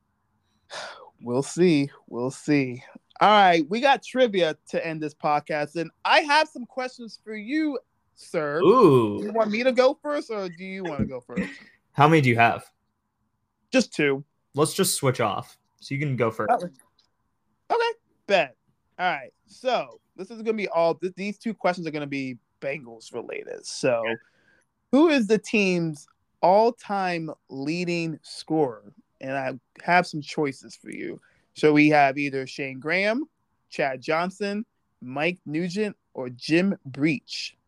We'll see. We'll see. All right, we got trivia to end this podcast, and I have some questions for you, sir. Ooh. Do you want me to go first, or do you want to go first? How many do you have? Just two. Let's just switch off, so you can go first. Okay, okay. Bet. All right, so this is going to be all, these two questions are going to be Bengals related. So, okay. Who is the team's all-time leading scorer? And I have some choices for you. So we have either Shane Graham, Chad Johnson, Mike Nugent, or Jim Breach.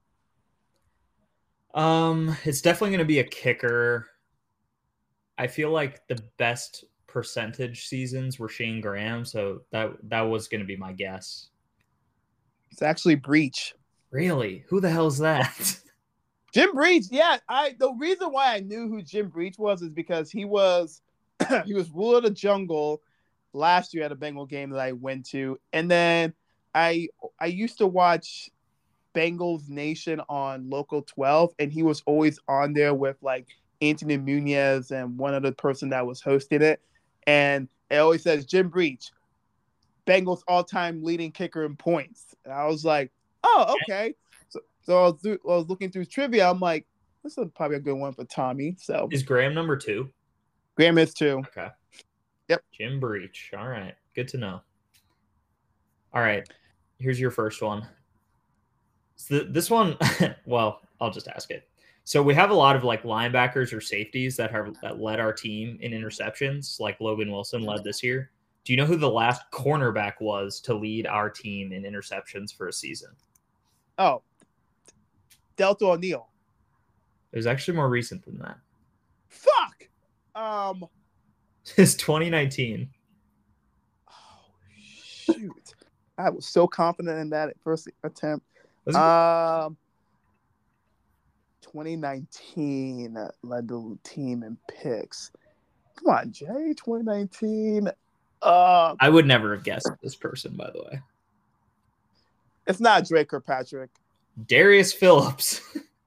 Um, it's definitely going to be a kicker. I feel like the best percentage seasons were Shane Graham, so that that was going to be my guess. It's actually Breach. Really? Who the hell is that? Jim Breach. Yeah, I. The reason why I knew who Jim Breach was is because he was he was ruler of the jungle last year at a Bengal game that I went to, and then I I used to watch Bengals Nation on Local twelve, and he was always on there with like Anthony Munez and one other person that was hosting it, and it always says Jim Breach, Bengals all-time leading kicker in points. And I was like, oh, okay. So, so I, was through, I was looking through trivia. I'm like, this is probably a good one for Tommy. So is Graham number two? Graham is two. Okay. Yep. Jim Breach. All right. Good to know. All right. Here's your first one. So this one, well, I'll just ask it. So we have a lot of like linebackers or safeties that have that led our team in interceptions, like Logan Wilson led this year. Do you know who the last cornerback was to lead our team in interceptions for a season? Oh, Delta O'Neal. It was actually more recent than that. Fuck. Um, it's twenty nineteen. Oh shoot! I was so confident in that first attempt. Um, twenty nineteen led the team in picks. Come on, Jay. twenty nineteen. Uh, I would never have guessed this person, by the way. It's not Drake Kirkpatrick. Darius Phillips.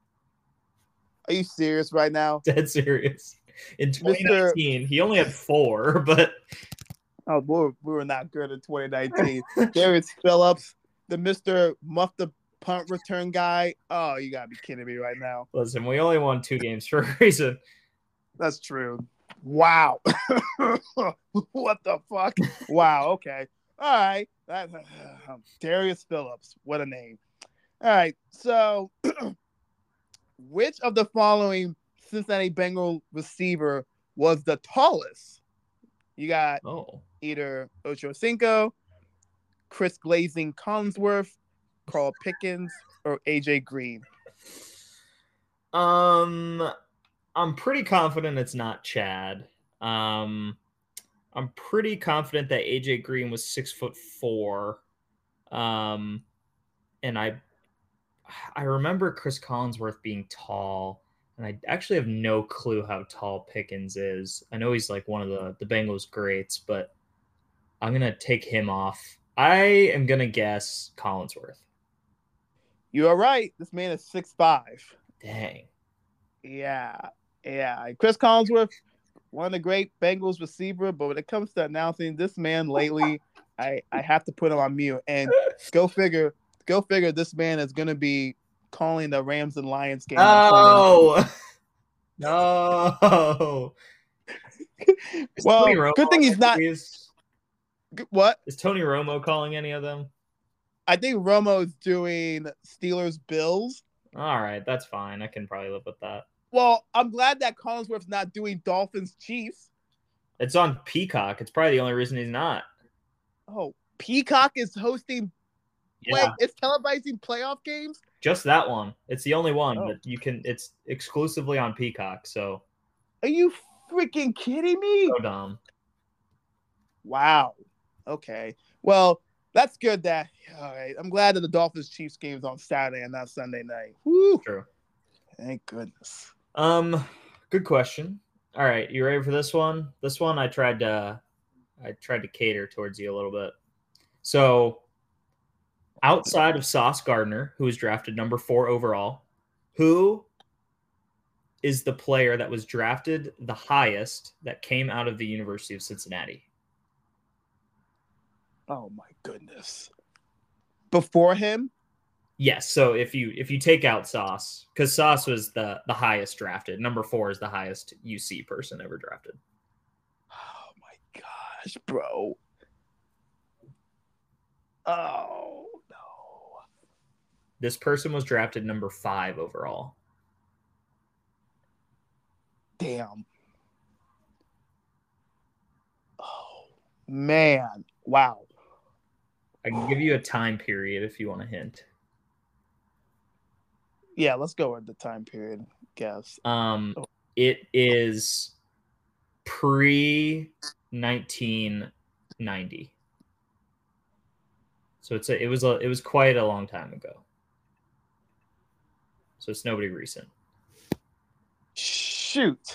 Are you serious right now? Dead serious. In twenty nineteen, Mister he only had four, but oh, we were, we were not good in twenty nineteen. Darius Phillips, the Mister Muff the punt return guy. Oh, you gotta be kidding me right now. Listen, we only won two games for a reason. That's true. Wow. What the fuck? Wow. Okay. All right. That, uh, Darius Phillips. What a name. All right. So, which of the following Cincinnati Bengal receiver was the tallest? You got oh. either Ocho Cinco, Chris Glazing Collinsworth, Carl Pickens, or A J Green. Um, I'm pretty confident it's not Chad. Um, I'm pretty confident that A J Green was six foot four. Um, and I, I remember Chris Collinsworth being tall, and I actually have no clue how tall Pickens is. I know he's like one of the, the Bengals greats, but I'm going to take him off. I am going to guess Collinsworth. You are right. This man is six five. Dang. Yeah. Yeah. Chris Collinsworth, one of the great Bengals receiver, but when it comes to announcing this man lately, I, I have to put him on mute. And go figure, go figure this man is going to be calling the Rams and Lions game. Oh, no. Well, good thing he's not. Is, what? Is Tony Romo calling any of them? I think Romo's doing Steelers Bills. All right, that's fine. I can probably live with that. Well, I'm glad that Collinsworth's not doing Dolphins Chiefs. It's on Peacock. It's probably the only reason he's not. Oh, Peacock is hosting. Yeah. Wait, it's televising playoff games? Just that one. It's the only one oh. that you can. It's exclusively on Peacock. So. Are you freaking kidding me? So dumb. Wow. Okay. Well, that's good. That all right. I'm glad that the Dolphins Chiefs game is on Saturday and not Sunday night. Woo. True. Thank goodness. Um, good question. All right, you ready for this one? This one I tried to, I tried to cater towards you a little bit. So, outside of Sauce Gardner, who was drafted number four overall, who is the player that was drafted the highest that came out of the University of Cincinnati? Oh my goodness! Before him. Yes. So if you if you take out Sauce, because Sauce was the the highest drafted, number four is the highest U C person ever drafted. Oh my gosh, bro! Oh no! This person was drafted number five overall. Damn! Oh man! Wow! I can give you a time period if you want a hint. Yeah, let's go with the time period. Guess. Um, it is pre nineteen ninety. So it's a, it was a, it was quite a long time ago. So it's nobody recent. Shoot.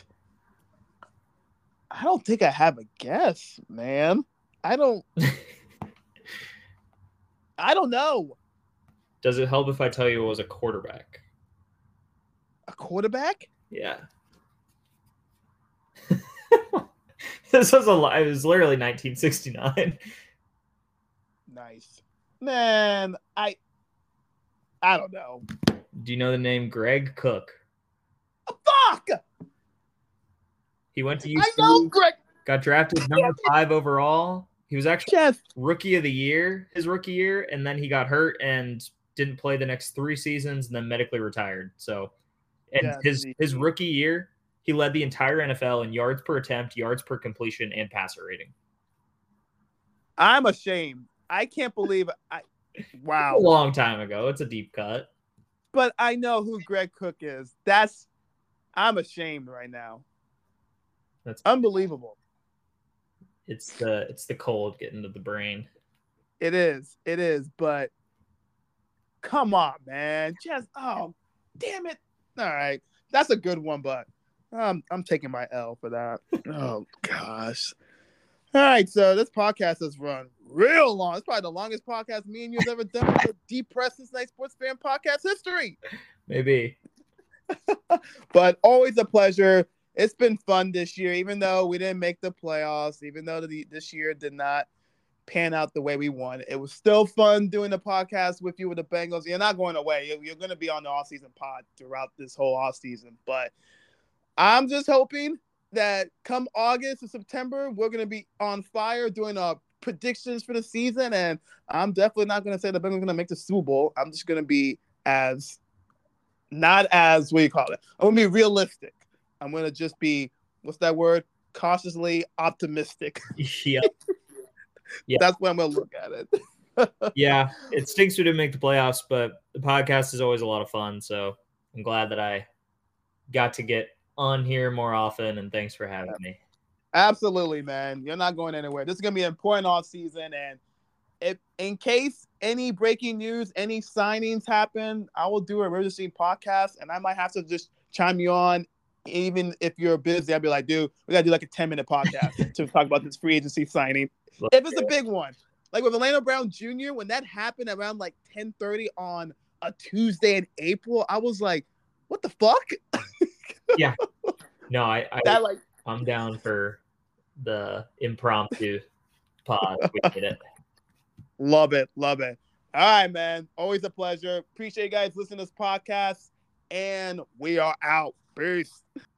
I don't think I have a guess, man. I don't. I don't know. Does it help if I tell you it was a quarterback? A quarterback? Yeah. This was a lot. It was literally nineteen sixty-nine. Nice. Man, I I don't know. Do you know the name Greg Cook? Oh, fuck! He went to U C. I know Greg. Got drafted number five overall. He was actually Yes. rookie of the year, his rookie year, and then he got hurt and didn't play the next three seasons and then medically retired. So, and Yes, his indeed. his rookie year, he led the entire N F L in yards per attempt, yards per completion, and passer rating. I'm ashamed. I can't believe I wow. A long time ago. It's a deep cut. But I know who Greg Cook is. That's I'm ashamed right now. That's unbelievable. It's the it's the cold getting to the brain. It is. It is, but come on, man. Just oh damn it. All right. That's a good one, but um, I'm taking my L for that. Oh gosh. All right, so this podcast has run real long. It's probably the longest podcast me and you have ever done in the Deep Press Cincinnati Sports Fan podcast history. Maybe. But always a pleasure. It's been fun this year, even though we didn't make the playoffs, even though the, this year did not pan out the way we wanted. It was still fun doing the podcast with you with the Bengals. You're not going away. You're, you're going to be on the off-season pod throughout this whole off-season. But I'm just hoping that come August or September, we're going to be on fire doing our predictions for the season. And I'm definitely not going to say the Bengals are going to make the Super Bowl. I'm just going to be as, not as, what do you call it? I'm going to be realistic. I'm going to just be, what's that word? Cautiously optimistic. Yeah. Yeah. That's when I'm going to look at it. Yeah. It stinks we didn't make the playoffs, but the podcast is always a lot of fun. So I'm glad that I got to get on here more often, and thanks for having me. Absolutely, man. You're not going anywhere. This is going to be an important off season, and if in case any breaking news, any signings happen, I will do a emergency podcast, and I might have to just chime you on. Even if you're busy, I'll be like, dude, we got to do like a ten minute podcast to talk about this free agency signing. If it's a big one, like with Orlando Brown Junior, when that happened around like ten thirty on a Tuesday in April, I was like, what the fuck? Yeah. No, I, I that, like, I'm down for the impromptu pod. We did it. Love it. Love it. All right, man. Always a pleasure. Appreciate you guys listening to this podcast. And we are out. Peace.